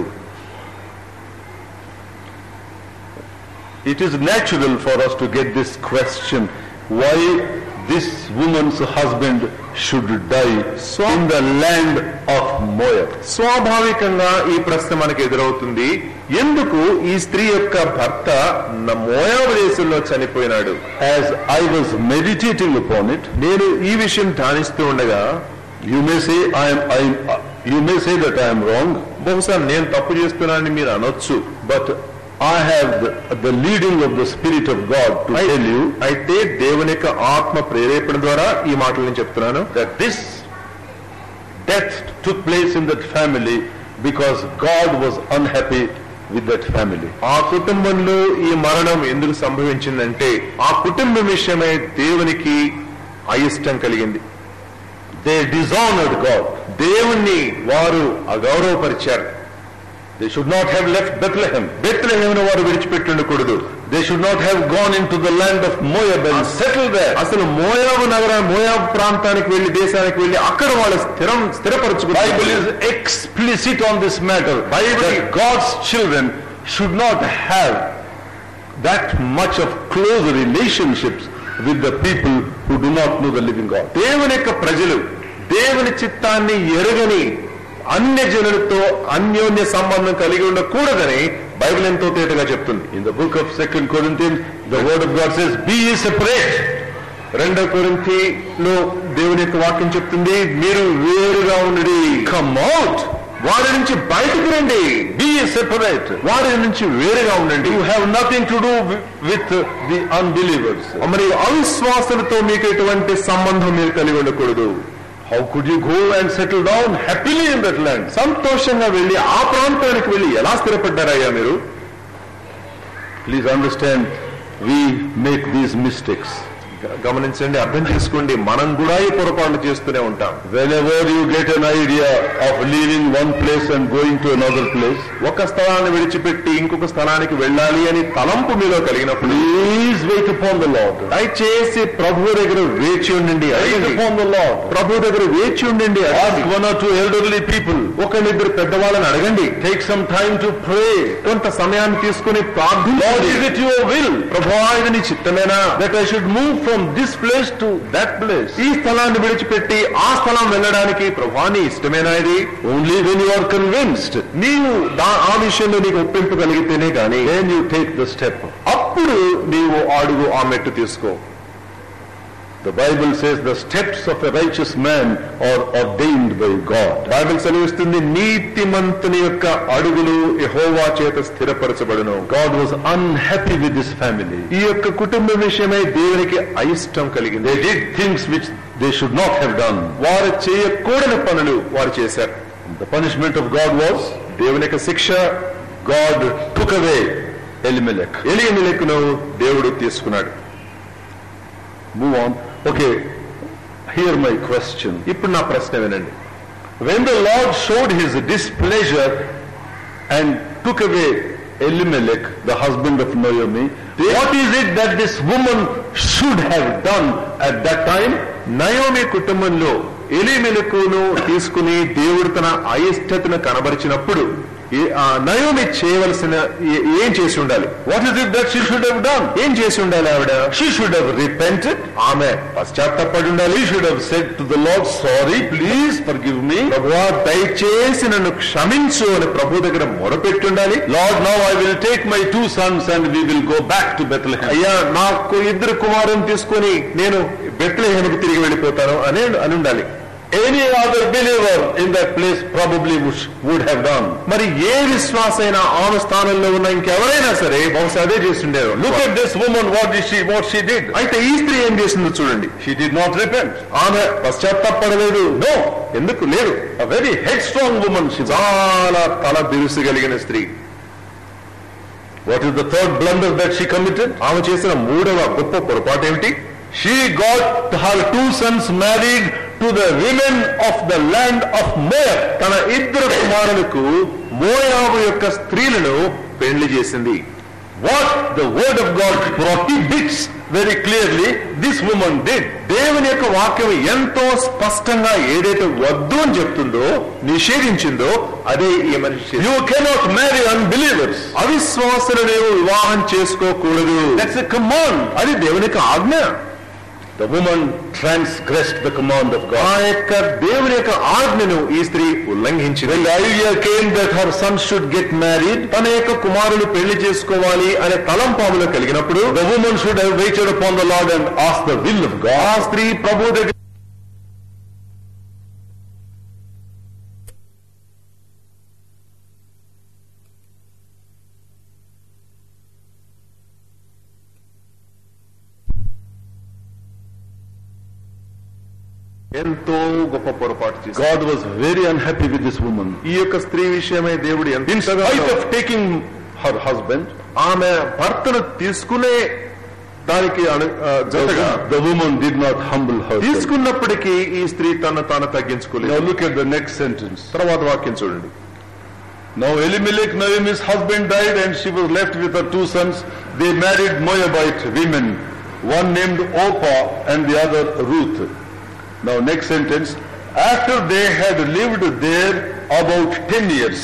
It is natural for us to get this question, why this woman's husband should die in the land of Moab. స్వాభావికంగా ఈ ప్రశ్న మనకు ఎదురవుతుంది, ఎందుకు ఈ స్త్రీ యొక్క భర్త మోయాబు దేశంలో చనిపోయినాడు? As I was meditating upon it, నేను ఈ విషయం ధ్యానిస్తూ ఉండగా, you may say that I am wrong, బహుశా నేను తప్పు చేస్తున్నానని మీరు అనొచ్చు. but I have the leading of the Spirit of God to tell you, అయితే దేవుని యొక్క ఆత్మ ప్రేరేపణ ద్వారా ఈ మాటలు నేను చెప్తున్నాను, that this death took place in that family because God was unhappy with that family. ఆ కుటుంబంలో ఈ మరణం ఎందుకు సంభవించిందంటే ఆ కుటుంబం విషయమై దేవునికి అయిష్టం కలిగింది. They dishonored God. దేవుణ్ణి వారు అగౌరవపరిచారు. They should not have left Bethlehem. బెత్లెహేమును వారు విడిచిపెట్టి ఉండకూడదు. They should not have gone into the land of Moab and settled there. అసలు మోయాబు ప్రాంతానికి వెళ్లి దేశానికి వెళ్లి అక్కడ వాళ్ళు స్థిరపరచుకున్నారు. Bible is explicit on this matter. That God's children should not have that much of close relationships with the people who do not know the living God. దేవుని యొక్క ప్రజలు దేవుని చిత్తాన్ని ఎరుగని అన్య జనులతో అన్యోన్య సంబంధం కలిగి ఉండకూడదని బైబిల్ ఎంతో తేటగా చెప్తుంది. In the book of 2 Corinthians, the word of God says, be ye separate. 2 కొరింథీలో దేవుని యొక్క వాక్యం చెప్తుంది, మీరు వేరుగా ఉండండి. Come out. వారి నుంచి బయటకు రండి. Be ye separate. వారి నుంచి వేరుగా ఉండండి. You have nothing to do with the unbelievers. మరి అవిశ్వాసులతో మీకు ఎటువంటి సంబంధం మీరు కలిగి ఉండకూడదు. How could you go and settle down happily in that land? సంతోషంగా వెళ్లి ఆ ప్రాంతానికి వెళ్లి ఎలా స్థిరపడ్డారయ్యా మీరు? Please understand, we make these mistakes. గమనించండి, అర్థం చేసుకోండి, మనం కూడా ఈ పొరపాట్లు చేస్తూనే ఉంటాం. Whenever you get an idea of leaving one place and going to another place, ఒక స్థలాన్ని విడిచిపెట్టి ఇంకొక స్థలానికి వెళ్ళాలి అని తలంపు మీలో కలిగినప్పుడు, please wait upon the Lord. దయచేసి ప్రభువు దగ్గర వేచి ఉండండి. Wait upon the Lord. ప్రభువు దగ్గర వేచి ఉండండి. Ask 1 or 2 elderly people. 1-2 పెద్దవాళ్ళని అడగండి. Take some time to pray. కొంత సమయాన్ని తీసుకుని ప్రార్థించండి. Lord, is it your will? ప్రభువా, ఇది నీ చిత్తమేనా that I should move from this place to that place? ఈ స్థలాన్ని విడిచిపెట్టి ఆ స్థలం వెళ్ళడానికి ప్రభువా నీ ఇష్టమేనా ఇది? Only when you are convinced, నీవు ఆ విషయంలో నీకు ఒప్పింపు కలిగితేనే గాని then you take the step. అప్పుడు నీవు అడుగు, ఆ మెట్టు తీసుకో. The Bible says the steps of a righteous man are ordained by God. Bible సెలవిస్తుంది, నీతిమంతుని యొక్క అడుగులు యెహోవా చేత స్థిరపరచబడును. God was unhappy with this family. ఈ యొక్క కుటుంబం విషయమై దేవునికి అయిష్టం కలిగింది. They did things which they should not have done. వారు చేయకూడని పనులు వారు చేశారు. The punishment of God was, దేవుని యొక్క శిక్ష, God took away Elimelech. ఎలీమెలెకును దేవుడు తీసుకున్నాడు. Move on. Okay. Hear my question. ఇప్పుడు నా ప్రశ్న వినండి. When the Lord showed his displeasure and took away Elimelech, the husband of Naomi, what is it that this woman should have done at that time? Naomi కుటుంబంలో ఎలీమెలెకును తీసుకుని దేవుడు తన అయిష్టతను కనబరిచినప్పుడు Naomi చేయవలసిన ఏం చేసి ఉండాలి? What is it that she should have done? ఏం చేసి ఉండాలి ఆవిడ? She should have repented. ఆమె పశ్చాత్తాపడి ఉండాలి. She should have said to the Lord, sorry, please forgive me. ప్రభువా దయచేసి నన్ను క్షమించు అని ప్రభు దగ్గర మొరపెట్టి ఉండాలి. Lord, now I will take my 2 sons and we will go back to Bethlehem. అయ్యా నాకు 2 కుమారులను తీసుకొని నేను బెత్లెహేముకు తిరిగి వెళ్ళిపోతాను అని ఉండాలి. Any other believer in that place probably would have done. మరి ఏ విశ్వాసైనా ఆమె స్థానంలో ఉన్న ఇంకెవరైనా సరే బహుశా అదే చేస్తుండేవారు. Look at this woman, what she did. అయితే ఈ స్త్రీ ఏం చేసిందో చూడండి. She did not repent. ఆమె పశ్చాత్తాపడలేదు. No. ఎందుకు లేదు? A very headstrong woman. చాలా తల బిరుసు కలిగిన స్త్రీ. What is the third blunder that she committed? ఆమె చేసిన 3వ గొప్ప పొరపాటు ఏమిటి? She got her 2 sons married to the women of the land of Moab. తన 2 కుమారులకు మోయాబు యొక్క స్త్రీలను పెళ్లి చేసింది. What the word of God prohibits very clearly, this woman did. దేవుని యొక్క వాక్యం ఎంతో స్పష్టంగా ఏదైతే వద్దు అని చెప్తుందో, నిషేధించిందో అదే ఈ మనిషి. You cannot marry unbelievers. అవిశ్వాసులను వివాహం చేసుకోకూడదు. That's a command. అది దేవుని యొక్క ఆజ్ఞ. The woman transgressed the command of God. ఆ యొక్క దేవుని యొక్క ఆజ్ఞను ఈ స్త్రీ ఉల్లంఘించింది. When the idea came that her son should get married, తన యొక్క కుమారులు పెళ్లి చేసుకోవాలి అనే తలంపాములు కలిగినప్పుడు the woman should have waited upon the Lord and asked the will of God. ఆ స్త్రీ ప్రభు దగ్గర ఎంతో గొప్ప పొరపాటు చేశాడు. God was very unhappy with this woman. ఈ యొక్క స్త్రీ విషయమై దేవుడు In spite of taking her husband, ఆమె భర్తను తీసుకునే దానికి జతగా the woman did not humble herself. తీసుకున్నప్పటికీ ఈ స్త్రీ తను తాను తగ్గించుకోలేదు. Now look at the next sentence. తర్వాత వాక్యం చూడండి. Now Elimelech, Naomi's husband, died and she was left with her 2 sons. They married Moabite women, one named Orpah and the other Ruth. Now next sentence, after they had lived there about 10 years.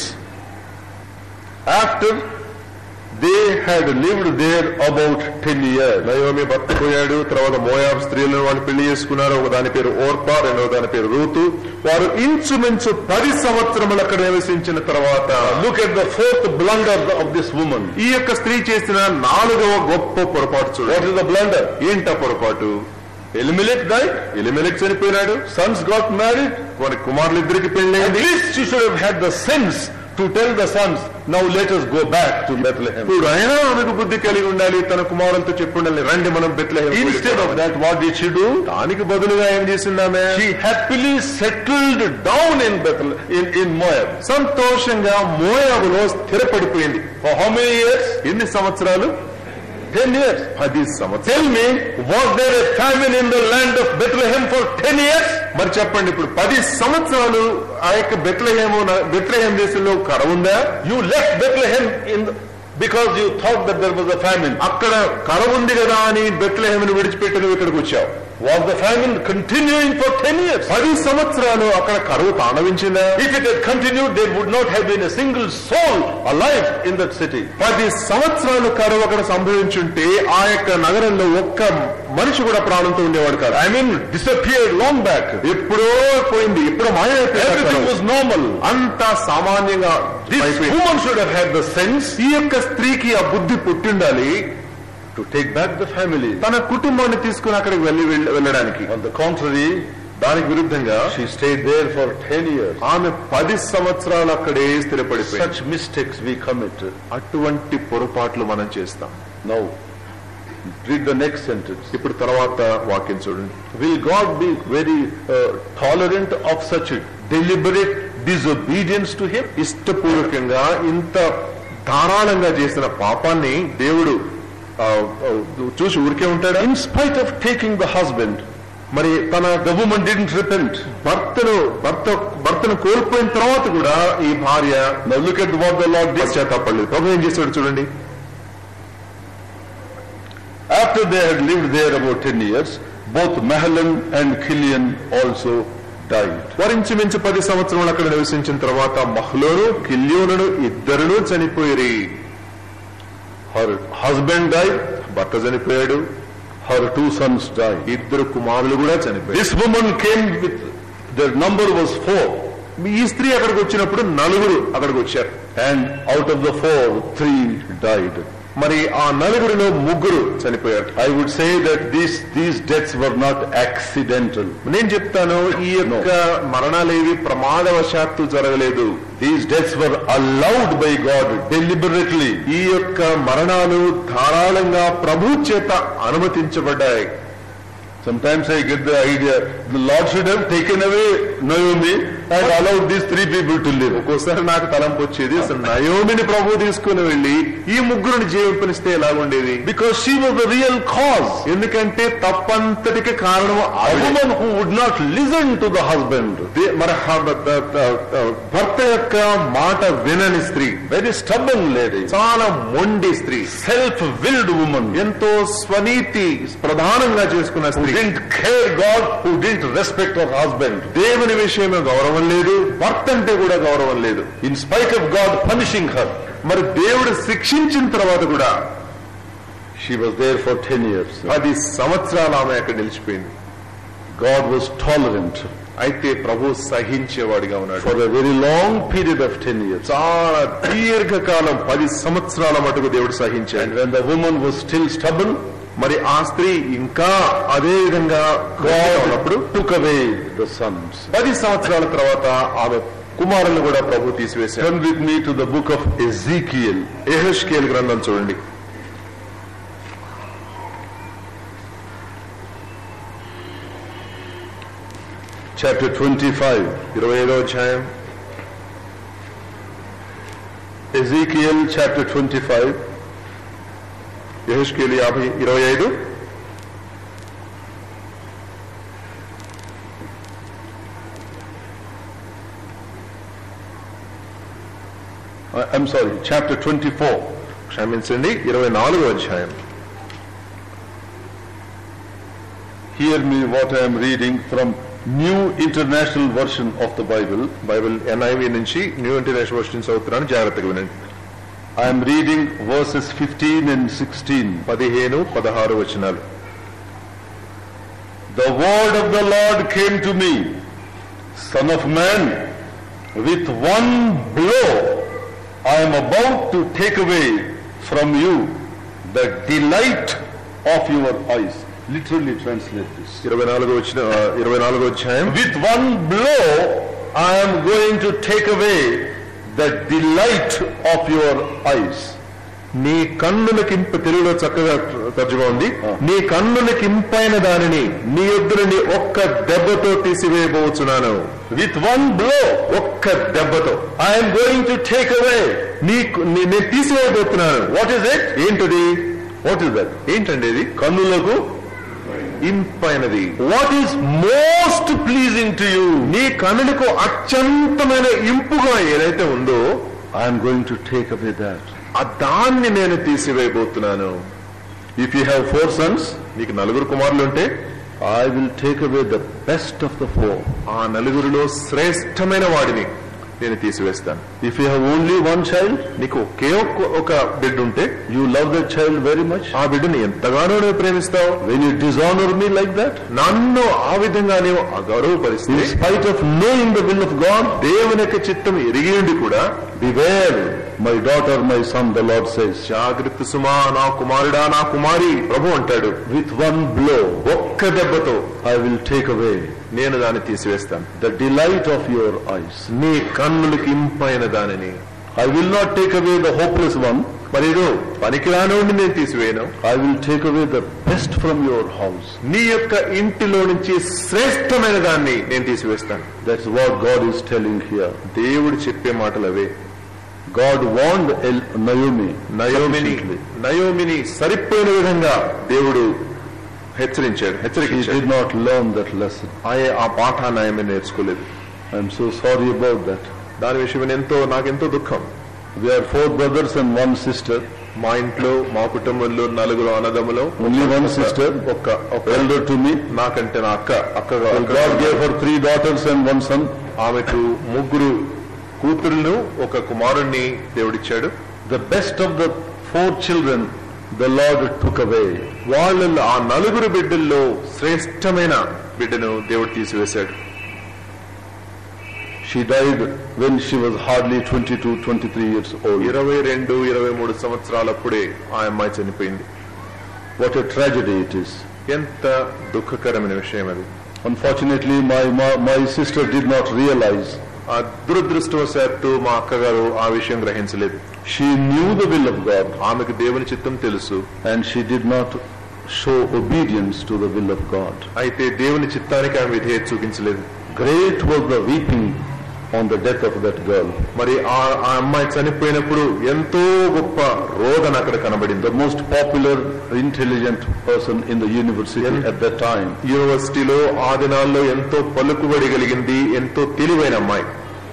After they had lived there about 10 years. Naomi భర్త పోయాడు. తర్వాత Moab స్త్రీలను వాళ్ళు పెళ్లి చేసుకున్నారు. ఒక దాని పేరు ఓర్పా, రెండవ దాని పేరు రూతు. వారు ఇంచుమించు 10 సంవత్సరములు అక్కడ నివసించిన తర్వాత Look at the 4th blunder of this woman. ఈ యొక్క స్త్రీ చేసిన 4వ గొప్ప పొరపాటు చూడండి. What is the blunder? ఏంటా పొరపాటు? Elimelech died. ఎలిమెలెకు చనిపోయినాడు. Sons got married. వారి కుమారులిద్దరికి పెళ్లి. At least she should have had the sense to tell the sons, now let us go back to Bethlehem. ఇప్పుడు అయినా ఆమెకు బుద్ధి కలిగి ఉండాలి. తన కుమారులతో చెప్పుండాలి, రండి మనం Bethlehem. Instead of that, what did she do? దానికి బదులుగా ఏం చేసింది ఆమె? She happily settled down in in Moab. సంతోషంగా మోయాబులో స్థిరపడిపోయింది. For how many years? ఎన్ని సంవత్సరాలు? 10 years. 10 సంవత్సరాలు. Tell me, was there a famine in the land of Bethlehem for 10 years? మరి చెప్పండి, ఇప్పుడు 10 సంవత్సరాలు ఆ యొక్క బెత్లెహేం దేశంలో కరువు ఉందా? You left Bethlehem because you thought that there was a famine. అక్కడ కరువు ఉంది కదా అని బెత్లెహేమును విడిచిపెట్టి నువ్వు ఇక్కడికి వచ్చావు. Was the famine continuing for 10 years? 10 సంవత్సరాలు అక్కడ కరువు తాండవించిందా? If it had continued, there would not have been a single soul alive in that city. 10 సంవత్సరాలు కరువు అక్కడ సంభవించుంటే ఆ యొక్క నగరంలో ఒక్క మనిషి కూడా ప్రాణంతో ఉండేవాడు కాదు. I mean, disappeared long back. ఎప్పుడో పోయింది, ఎప్పుడో మాయమైపోయింది. Everything was normal. అంతా సామాన్యంగా. This woman should have had the sense, ఈ యొక్క స్త్రీకి ఆ బుద్ధి పుట్టిండాలి, to take back the family. తన కుటుంబాన్ని తీసుకుని అక్కడికి వెళ్ళడానికి. On the contrary, దానికి విరుద్ధంగా she stayed there for 10 years. ఆమె 10 సంవత్సరాలు అక్కడే స్థిరపడిపోయింది. Such mistakes we commit. అటువంటి పొరపాట్లు మనం చేస్తాం. Now, read the next sentence. ఇప్పుడు తర్వాత వాక్యం చూడండి. Will God be very tolerant of such deliberate disobedience to him? ఇష్టపూర్వకంగా ఇంత ధారాళంగా చేసిన పాపాన్ని దేవుడు చూసి ఊరికే ఉంటాడా? In spite of taking the husband, మరి the woman didn't repent. భర్తను కోల్పోయిన తర్వాత కూడా ఈ భార్య Now look at what the Lord did. పశ్చాత్తాపడలేదు. ప్రభు ఏం చేశాడు చూడండి. After they had lived there about 10 years, both Mahlon and Chilion also died. వరించుమించు 10 సంవత్సరాలు అక్కడ నివసించిన తర్వాత మహ్లోను కిల్యోనును ఇద్దరును చనిపోయారు. Her husband died, భర్త చనిపోయాడు. her 2 sons died. ఇద్దరు కుమారులు కూడా చనిపోయారు. This woman came with, their number was 4. ఈ స్త్రీ అక్కడికి వచ్చినప్పుడు 4 అక్కడికి వచ్చారు. And out of the 4, 3 died. మరి ఆ 4లో 3 చనిపోయారు. I would say that these deaths were not accidental. నేను చెప్తాను ఈ యొక్క మరణాలేవి ప్రమాదవశాత్తు జరగలేదు. These deaths were allowed by God deliberately. ఈ యొక్క మరణాలు ధారాళంగా ప్రభు చేత అనుమతించబడ్డాయి. Sometimes I get the idea the Lord should have taken away Naomi and allowed these 3 people to live. ఒక్కోసారి నాకు తలంపు వచ్చేది, అసలు నయోమిని ప్రభు తీసుకుని వెళ్లి ఈ 3 జీవింపనిస్తే ఎలాగుండేది. Because she was the real cause. ఎందుకంటే తప్పంతటికి కారణం a woman who would not listen to the husband. మరి భర్త యొక్క మాట వినని స్త్రీ, very stubborn lady, చాలా మొండి స్త్రీ, self-willed woman, ఎంతో స్వనీతి ప్రధానంగా చేసుకున్న స్త్రీ, who didn't care God, who didn't respect her husband. దేవుని విషయమే గౌరవం లేదు, భర్త అంటే కూడా గౌరవం లేదు. In spite of God punishing her, మరి దేవుడు శిక్షించిన తర్వాత కూడా she was there for 10 years. 10 సంవత్సరాలు ఆమె అక్కడ నిలిచిపోయింది. God was tolerant. అయితే ప్రభు సహించేవాడిగా ఉన్నాడు. For a very long period of 10 years. చాలా దీర్ఘకాలం 10 సంవత్సరాల మటుకు దేవుడు సహించాడు. And when the woman was still stubborn, మరి ఆ స్త్రీ ఇంకా అదే విధంగా ఉన్నప్పుడు took away the sons. 10 సంవత్సరాల తర్వాత ఆమె కుమారులను కూడా ప్రభు తీసివేశాడు. Turn with me to the book of Ezekiel. యెహెజ్కేలు గ్రంథం చూడండి. Chapter 25. 25వ అధ్యాయం. Ezekiel chapter 25. యెహెజ్కేలు 25. I'm sorry, chapter 24. క్షమించండి, 24వ అధ్యాయం. Hear me what I am reading from New International Version of the Bible. Bible NIV నుంచి న్యూ ఇంటర్నేషనల్ వర్షన్ చదువుతున్నాను, జాగ్రత్తగా వినండి. I am reading verses 15 and 16. 15, 16 వచనాలు. The word of the Lord came to me, Son of man, with one blow I am about to take away from you the delight of your eyes. Literally translate this. 24వ అధ్యాయం. With one blow I am going to take away the delight of your eyes. నీ కన్నులకింప, తెలుగులో చక్కగా తర్జుమా ఉంది, నీ కన్నులకింపైన దానిని నీ యొద్దనుండి ఒక్క దెబ్బతో తీసివేయబోచున్నాను. With one blow, ఒక్క దెబ్బతో I am going to take away. నేను తీసివేయబోతున్నాను. What is it? ఏంటది? What is that? ఏంటండి ఇది? కన్నులకు ఇంపైనది. What is most pleasing to you? నీ కన్నులకు అత్యంతమైన ఇంపుగా ఏదైతే ఉందో I am going to take away that. దాన్ని నేను తీసివేయబోతున్నాను. If you have 4 sons, నీకు 4 కుమారులు ఉంటే I will take away the best of the 4. ఆ 4లో శ్రేష్టమైన వాడిని నేను తీసివేస్తాను. If you have only one child, నీకు ఒకే ఒక బిడ్డ ఉంటే you love that child very much. ఆ బిడ్డని ఎంతగానో నువ్వు ప్రేమిస్తావు. When you dishonor me like that, నన్ను ఆ విధంగా నీవు అగౌరవపరిస్తే, in spite of knowing the will of God, దేవుని యొక్క చిత్తం ఎరిగి ఉండి కూడా, beware my daughter, my son, the Lord says. జాగ్రత్త సుమా, నా కుమారుడా, నా కుమారి, ప్రభు అంటాడు. With one blow, ఒక్క దెబ్బతో I will take away నేను దాన్ని తీసివేస్తాను. the delight of your eyes. నీ కన్నులకి ఇంపైన దానిని. I will not take away the hopeless one. మరి పనికిరానోడిని నేను తీసివేయను. I will take away the best from your house. నీ యొక్క ఇంటిలో నుంచి శ్రేష్టమైన దాన్ని నేను తీసివేస్తాను. That's what God is telling here. దేవుడు చెప్పే మాటలు అవే. God warned Naomi. నయోమిని సరిపోయిన విధంగా దేవుడు హెచ్చరించాడు. She did not learn that lesson. ఆ పాఠాన్ని ఆమె నేర్చుకోలేదు. I am so sorry about that. దాని విషయం నాకెంతో దుఃఖం. We are 4 brothers and 1 sister. మా ఇంట్లో మా కుటుంబంలో 4 అన్నదమ్ములు. Only 1 sister, ఒక elder to me. నాకంటే నా అక్కగా. God gave her 3 daughters and 1 son. ఆమెకు 3 కూతురులను ఒక కుమారుణ్ణి దేవుడిచ్చాడు. The best of the 4 children the Lord took away. వాళ్ళల్లో ఆ 4 బిడ్డల్లో శ్రేష్టమైన బిడ్డను దేవుడు తీసివేశాడు. She died when she was hardly 22-23 years old. 22-23 సంవత్సరాలప్పుడే ఆ అమ్మాయి చనిపోయింది. What a tragedy it is. ఎంత దుఃఖకరమైన విషయం అది. Unfortunately, my sister did not realize. ఆ దురదృష్టవశాత్తు మా అక్కగారు ఆ విషయం గ్రహించలేదు. She knew the will of God. ఆమెకు దేవుని చిత్తం తెలుసు. And she did not show obedience to the will of God. అయితే దేవుని చిత్తానికి ఆమె విధేయత చూపించలేదు. Great was the weeping on the death of that girl. మరి ఆ అమ్మాయి చనిపోయినప్పుడు ఎంతో గొప్ప రోదన అక్కడ కనబడింది. The most popular intelligent person in the university at that time. యూనివర్సిటీలో ఆ దినాల్లో ఎంతో పలుకుబడి కలిగింది, ఎంతో తెలివైన అమ్మాయి.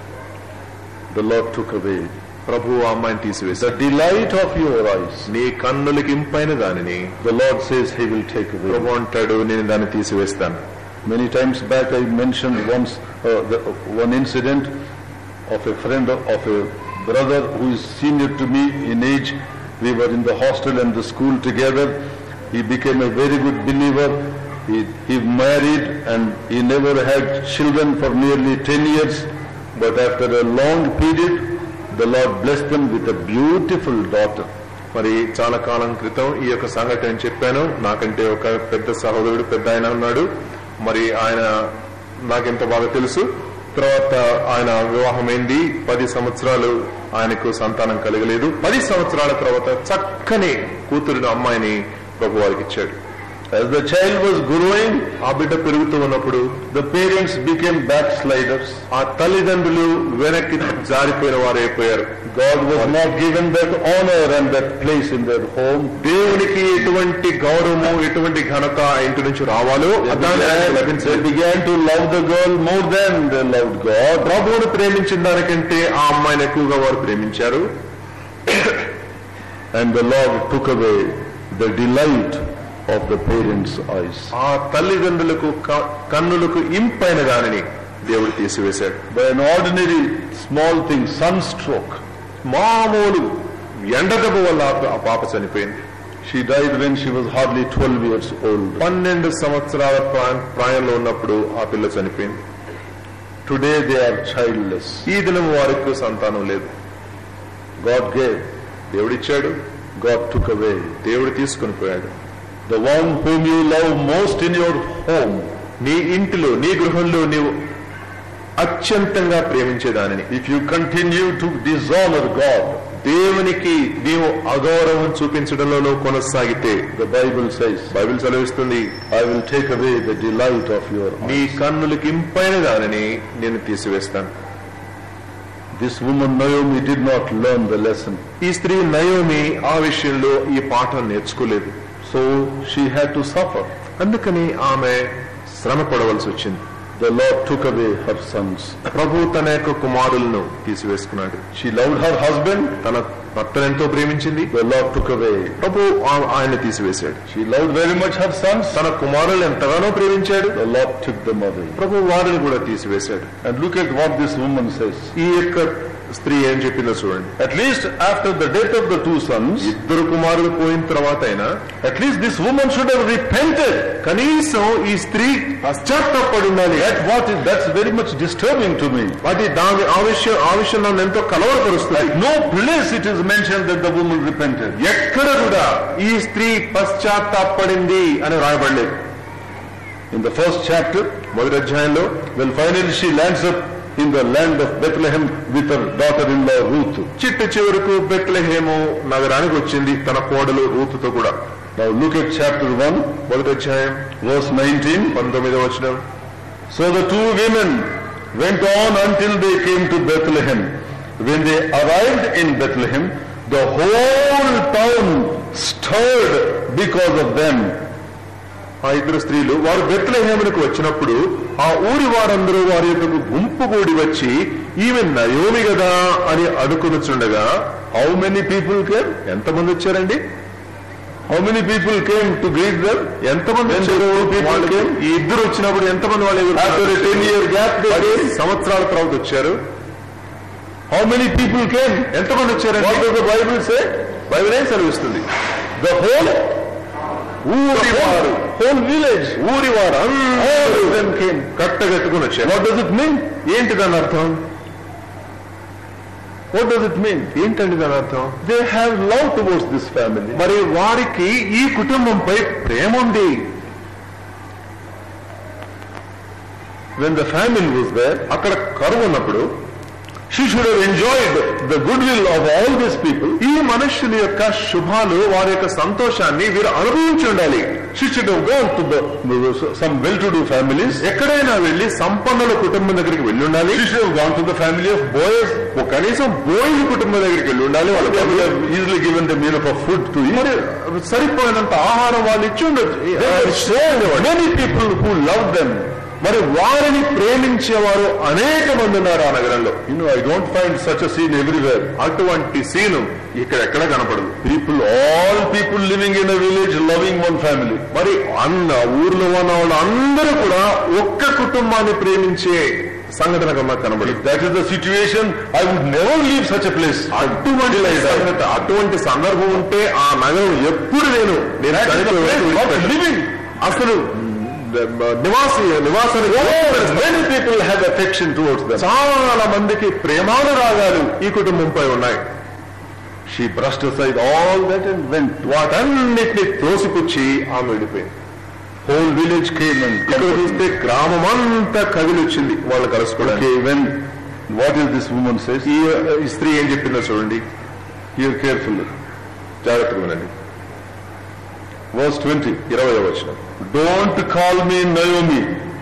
The Lord took away. ప్రభు ఆ అమ్మాయిని తీసివేశాడు. The delight of your eyes. నీ కన్నులకి ఇంపైన దానిని The Lord says He will take away. ప్రభు అంటాడు, నేను దాన్ని తీసివేస్తాను. Many times back I mentioned once one incident of a friend of a brother who is senior to me in age. We were in the hostel and the school together. He became a very good believer. He married and he never had children for nearly 10 years. But after a long period, the Lord blessed them with a beautiful daughter. మరి చాలా కాలం క్రితం ఈ యొక్క సంఘటన చెప్పాను. నాకంటే ఒక పెద్ద సహోదరుడు, పెద్ద ఆయన ఉన్నాడు. మరి ఆయన నాకెంత బాగా తెలుసు. తర్వాత ఆయన వివాహమైంది. 10 సంవత్సరాలు ఆయనకు సంతానం కలగలేదు. 10 సంవత్సరాల తర్వాత చక్కని కూతురుని, అమ్మాయిని ప్రభు వారికి ఇచ్చాడు. As the child was growing, ఆ బిడ్డ పెరుగుతూ ఉన్నప్పుడు the parents became backsliders. ఆ తల్లిదండ్రులు వెనక్కి జారిపోయిన వారు అయిపోయారు. God was not given that honor and that place in their home. దేవునికి ఎటువంటి గౌరవము, ఎటువంటి ఘనత ఇంటి నుంచి రావాలో they began to love the girl more than they loved God. ప్రభువును ప్రేమించిన దానికంటే ఆ అమ్మాయిని ఎక్కువగా వారు ప్రేమించారు. And the Lord took away the delight of the parents' eyes. ఆ తల్లిదండ్రులకు కన్నులకు ఇంపైన దానిని దేవుడు తీసివేశాడు. By an ordinary small thing, sunstroke, మామూలు ఎండదెబ్బ వల్ల ఆ పాప చనిపోయింది. She died when she was hardly 12 years old. 12 సంవత్సరాల ప్రాయంలో ఉన్నప్పుడు ఆ పిల్ల చనిపోయింది. Today they are childless. ఈ దినం వారికి సంతానం లేదు. God gave, దేవుడిచ్చాడు. God took away. దేవుడు తీసుకుని పోయాడు. The one whom you love most in your home, నీ ఇంటిలో, నీ గృహంలో నీవు అత్యంతంగా ప్రేమించేదానిని, if you continue to dishonor God, దేవునికి నీవు అగౌరవం చూపించడంలో కొనసాగితే, the Bible says, బైబిల్ సెలవిస్తుంది, I will take away the delight of your eyes. నీ కన్నులకి ఇంపైన దానిని నేను తీసివేస్తాను. This woman Naomi did not learn the lesson. ఈ స్త్రీ నయోమి ఆ విషయంలో ఈ పాఠం నేర్చుకోలేదు. So she had to suffer. అందుకని ఆమె శ్రమ పడవలసి వచ్చింది. The Lord took away her sons. ప్రభు తన యొక్క కుమారులను తీసివేసుకున్నాడు. She loved her husband. తన భర్తను ఎంతో ప్రేమించింది. The Lord took away. ప్రభు ఆయన తీసివేశాడు. She loved very much her sons. తన కుమారులను ఎంతగానో ప్రేమించాడు. The Lord took them away. ప్రభు వారిని కూడా తీసివేశాడు. And look at what this woman says. ఈ యొక్క స్త్రీ ఏం చెప్పిందో చూడండి. At least after the death of the 2 sons, ఇద్దరు కుమారులు పోయిన తర్వాత అయినా, at least this woman should have repented. కనీసం ఈ స్త్రీ పశ్చాత్తాపడి ఉండాలి. That's very much disturbing to me. అది ఆ విషయం నన్ను ఎంతో కలవరపరుస్తుంది. No place it is mentioned that the woman repented. ఎక్కడ కూడా ఈ స్త్రీ పశ్చాత్తాపడింది అని రాయబడలేదు. In the first chapter, మొదటి అధ్యాయంలో, well, finally she lands up in the land of Bethlehem with her daughter-in-law Ruth. చిట్ట చివరకు బెత్లెహేము నగరానికి వచ్చింది తన కోడలు రూతుతో కూడా. Now look at chapter 1, మొదటి అధ్యాయం verse 19. 19వ వచనం. So the 2 women went on until they came to Bethlehem. When they arrived in Bethlehem, the whole town stirred because of them. ఆ ఇద్దరు స్త్రీలు వారు బెత్లెహేమునకు వచ్చినప్పుడు ఆ ఊరి వారందరూ వారి యొక్క గుంపు కూడి వచ్చి ఈమె నయోమి కదా అని అనుకునుచుండగా హౌ మెనీ పీపుల్ కేమ్, ఎంతమంది వచ్చారండి? How many people came to greet them? ఎంతమంది వచ్చారు? ఈ ఇద్దరు వచ్చినప్పుడు ఎంతమంది వాళ్ళు 10-year గ్యాప్, 10 సంవత్సరాల తర్వాత వచ్చారు. హౌ మెనీ పీపుల్ కేమ్, ఎంతమంది వచ్చారండి? What does the Bible say? Bible ఏం సెలవిస్తుంది? ద హోల్ ఊరివారు, హోల్ విలేజ్, ఊరివారు అందరూ కట్టగట్టుకుని వచ్చారు. What does it mean? ఏంటి దాని అర్థం? What does it mean? ఏంటండి దాని అర్థం? They have love towards this family. మరి వారికి ఈ కుటుంబంపై ప్రేమ ఉంది. When the family was there, అక్కడ కరువు ఉన్నప్పుడు she should have enjoyed the goodwill of all these people. ఈ మనుషుల యొక్క శుభాలు, వారి యొక్క సంతోషాన్ని వీరు అనుభవించి ఉండాలి. She should have gone to some well-to-do families. ఎక్కడైనా వెళ్లి సంపన్నుల కుటుంబం దగ్గరికి వెళ్ళి ఉండాలి. She should have gone to the family of Boaz. కనీసం బోయలు కుటుంబం దగ్గరికి వెళ్ళి ఉండాలి. వాళ్ళు easily given them enough of food to eat. మరి సరిపోయినంత ఆహారం వాళ్ళు ఇచ్చి ఉండొచ్చు. Many people who love them. మరి వారిని ప్రేమించేవారు అనేక మంది ఉన్నారు ఆ నగరంలో. I don't find such a scene everywhere. అటువంటి సీను ఇక్కడ కనపడదు. All people living in a village loving one family. మరి ఊర్లో ఉన్న వాళ్ళు అందరూ కూడా ఒక్క కుటుంబాన్ని ప్రేమించే సంఘటన కనబడదు. That is the situation. I would never leave such a place. అటువంటి సందర్భం ఉంటే ఆ నగరం ఎప్పుడు నేను లివింగ్ అసలు many people have affection towards them. చాలా మందికి ప్రేమానురాగాలు ఈ కుటుంబంపై ఉన్నాయి. She brushed aside all that and went. వాటన్నిటిని తోసిపుచ్చి ఆమె వెళ్ళిపోయింది. Whole village came and ఇక్కడ చూస్తే గ్రామం అంతా కదిలొచ్చింది వాళ్ళు కలుసుకోవడానికి. When what is this woman says? ఈ స్త్రీ ఏం చెప్పిందో చూడండి. Hear carefully. జాగ్రత్తగా వినండి. Verse 20, 20వ వచనం. Don't call me Naomi.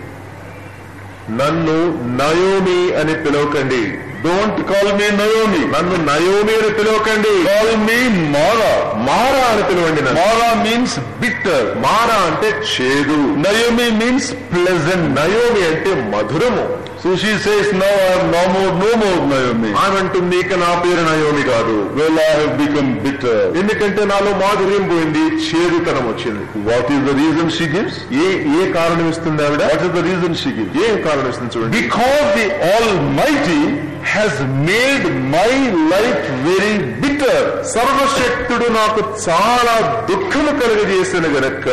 నన్ను నయోమి అని పిలవకండి. Don't call me Naomi. నన్ను నయోమి అని పిలవకండి. Call me Mara. Mara అని పిలవండి. Mara means bitter. Mara అంటే చేదు. Naomi means pleasant. Naomi అంటే మధురము. So she says, now I am no more Naomi. ఆనంటుంది ఇక నా పేరు నయోమి కాదు. Well, I have become bitter. ఎందుకంటే నాలో మాధుర్యం పోయింది, చేదుతనం వచ్చింది. What is the reason she gives? ఏ కారణం ఇస్తుంది ఆవిడ? What is the reason she gives? ఏం కారణం ఇస్తుంది చూడండి. Because the Almighty has made my life very bitter. సర్వశక్తుడు నాకు చాలా దుఃఖము కలుగజేసిన గనక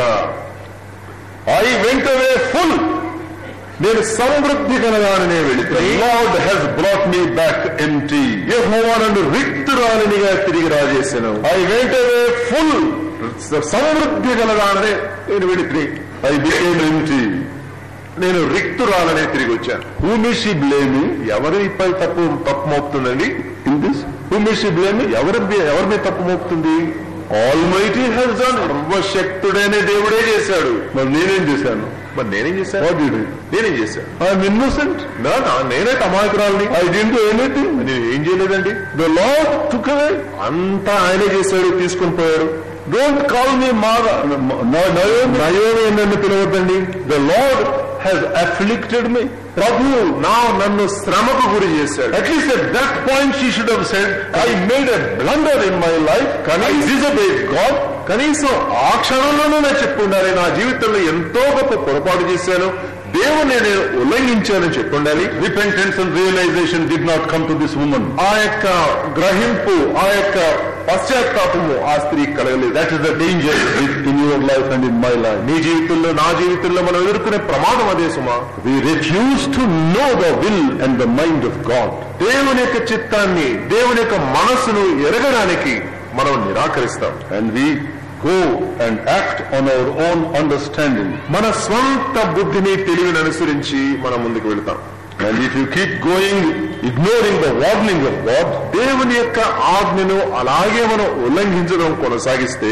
I went away full. నేను సమృద్ధి కలగానే వెళితే Lord has brought me back empty. యెహోవా నన్ను రిక్తురాలినిగా తిరిగి రాజేశాను. I went away full. సమృద్ధి కలగానే నేను వెళితే I became empty. నేను రిక్తురాలనే తిరిగి వచ్చాను. Whom is she blaming? ఎవరిపై తప్పు మోపుతుందండి? In this whom is she blaming? ఎవరి మీద తప్పు మోపుతుంది? Almighty has done. సర్వశక్తుడైన దేవుడే చేశాడు. మరి నేనేం చేశాను? నేనేం చేశాను? నేనేం చేశాను? I'm innocent. నేనైతే అమాయకురాలని. I didn't do anything. నేను ఏం చేయలేదండి. The Lord took away. అంతా ఆయనే చేశాడు, తీసుకొని పోయాడు. Don't call me Mara. Naomi నన్ను పిలవద్దండి. The Lord has afflicted me. ప్రభు నన్ను శ్రమకు గురి చేశాడు. At least at that point she should have said I made a blunder in my life. కానీ ఐ డిజోబేడ్ గాడ్. కనీసం ఆ క్షణంలోనూ నేను చెప్పుండాలి, నా జీవితంలో ఎంతో గొప్ప పొరపాటు చేశాను, దేవుని నేను ఉల్లంఘించానని చెప్పుండాలి. Repentance and realisation did not come to this woman. ఆ యొక్క గ్రహింపు, ఆ యొక్క పశ్చాత్తాపము ఆ స్త్రీ కలగలేదు. That is the danger in your life and in my life. నీ జీవితంలో, నా జీవితంలో మనం ఎదుర్కొనే ప్రమాదం అదే సుమా. We refuse to know the will and the mind of God. దేవుని యొక్క చిత్తాన్ని, దేవుని యొక్క మనస్సును ఎరగడానికి మనం నిరాకరిస్తాం. And we go and act on our own understanding. మన స్వంత బుద్ధిని, తెలివిని అనుసరించి మనం ముందుకు వెళ్తాం. And if you keep going ignoring the warning of God, దేవుని యొక్క ఆజ్ఞను అలాగే మనం ఉల్లంఘించడం కొనసాగిస్తే,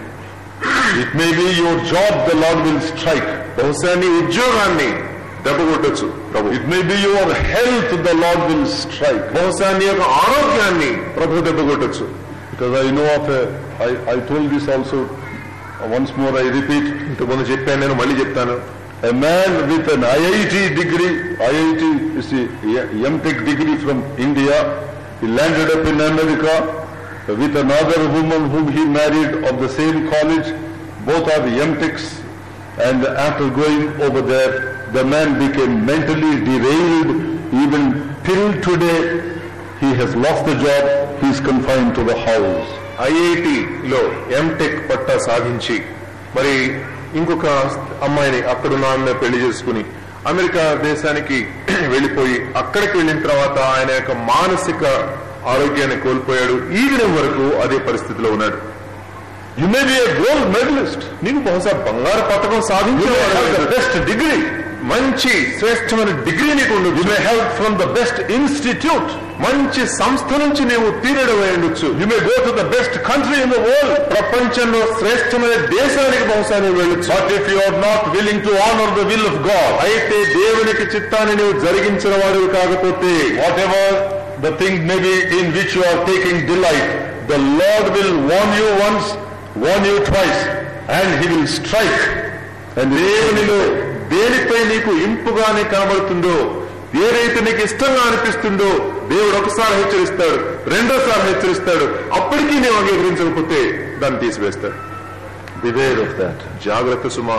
it may be your job the Lord will strike. బహుశా నీ ఉద్యోగాన్ని దెబ్బ కొట్టొచ్చు ప్రభు. It may be your health the Lord will strike. బహుశా నీ యొక్క ఆరోగ్యాన్ని ప్రభు దెబ్బ కొట్టొచ్చు. Because I know of I told this also once more I repeat, ఇంతకుముందు చెప్పాను, నేను మళ్ళీ చెప్తాను. a man with an IIT degree, IIT is a M.Tech degree from India, he landed up in America with another woman whom he married of the same college. Both are M.Techs, and after going over there, the man became mentally derailed. Even till today, he has lost the job. He is confined to the house. ఐఐటిలో MTech పట్టా సాధించి మరి ఇంకొక అమ్మాయిని అక్కడున్న ఆమె పెళ్లి చేసుకుని అమెరికా దేశానికి వెళ్లిపోయి అక్కడికి వెళ్లిన తర్వాత ఆయన యొక్క మానసిక ఆరోగ్యాన్ని కోల్పోయాడు. ఈ దినం వరకు అదే పరిస్థితిలో ఉన్నాడు. You may be a gold medalist. నీకు బహుశా బంగారు పతకం సాధించిన బెస్ట్ డిగ్రీ, మంచి శ్రేష్టమైన డిగ్రీ నీకు ఉండొచ్చు. You may have from the best institute. మంచి సంస్థ నుంచి నీవు తీరడమై ఉండొచ్చు. You may go to the best country in the world. ప్రపంచంలో శ్రేష్టమైన దేశానికి బహుశా నువ్వు వెళ్ళొచ్చు. But if you are not willing to honor the will of God, అయితే దేవునికి చిత్తాన్ని నువ్వు జరిగించిన వాడివి కాకపోతే, whatever the thing may be in which you are taking delight, the Lord will warn you once, warn you twice, and He will strike. And దేవునిలో దేనిపై నీకు ఇంపుగానే కనబడుతుందో, ఏదైతే నీకు ఇష్టంగా అనిపిస్తుందో దేవుడు ఒకసారి హెచ్చరిస్తాడు, రెండోసారి హెచ్చరిస్తాడు. అప్పటికీ నీవు అంగీకరించకపోతే దాన్ని తీసివేస్తాడు. Beware of that. జాగ్రత్త సుమా.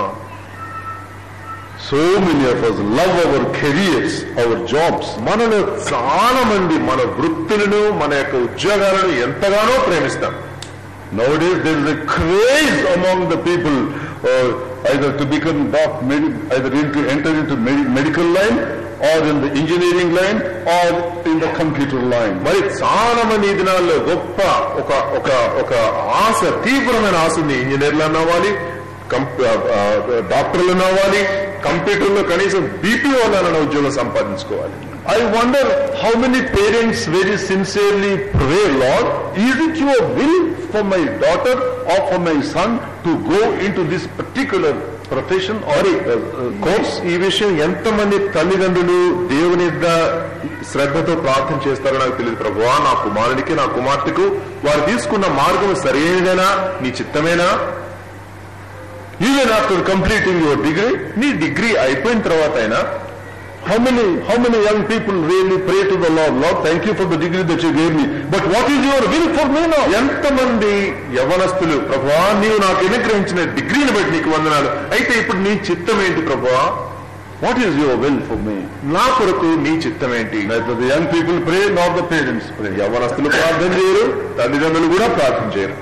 So many of us love our careers, our jobs. మనలో చాలా మంది మన వృత్తులను, మన యొక్క ఉద్యోగాలను ఎంతగానో ప్రేమిస్తాం. Nowadays there is a craze among the people either to become either to enter into medical line or in the engineering line or in the computer line. మరి చాలా మంది ఈ దినాల్లో గొప్ప ఒక ఆశ, తీవ్రమైన ఆశ ఉంది. ఇంజనీర్లు అవ్వాలి, డాక్టర్లు అవ్వాలి, కంప్యూటర్లో కనీసం BPO వాళ్ళ ఉద్యోగం సంపాదించుకోవాలి. I wonder how many parents very sincerely pray, Lord, is it your will for my daughter or for my son to go into this particular profession or course? ఈ విషయం ఎంతమంది తల్లిదండ్రులు దేవుని శ్రద్ధతో ప్రార్థన చేస్తారో నాకు తెలియదు. ప్రభువా, నా కుమారునికి, నా కుమార్తెకు వారు తీసుకున్న మార్గం సరైనదేనా, నీ చిత్తమేనా? Even after completing your degree, నీ డిగ్రీ అయిపోయిన తర్వాత అయినా how many young people really pray to the Lord, Lord, thank you for the degree that you gave me, but what is your will for me now? ఎంతమంది యవనస్తులు, ప్రభువా నీవు నాకు అనుగ్రహించిన డిగ్రీని బట్టి నీకు వందనాలు, అయితే ఇప్పుడు నీ చిత్తం ఏంటి ప్రభువా? What is your will for me? నా కొరకు నీ చిత్తం ఏంటి? Neither the young people pray nor the parents pray. యవనస్తులు ప్రార్థన చేయరు, తల్లిదండ్రులు కూడా ప్రార్థన చేయరు.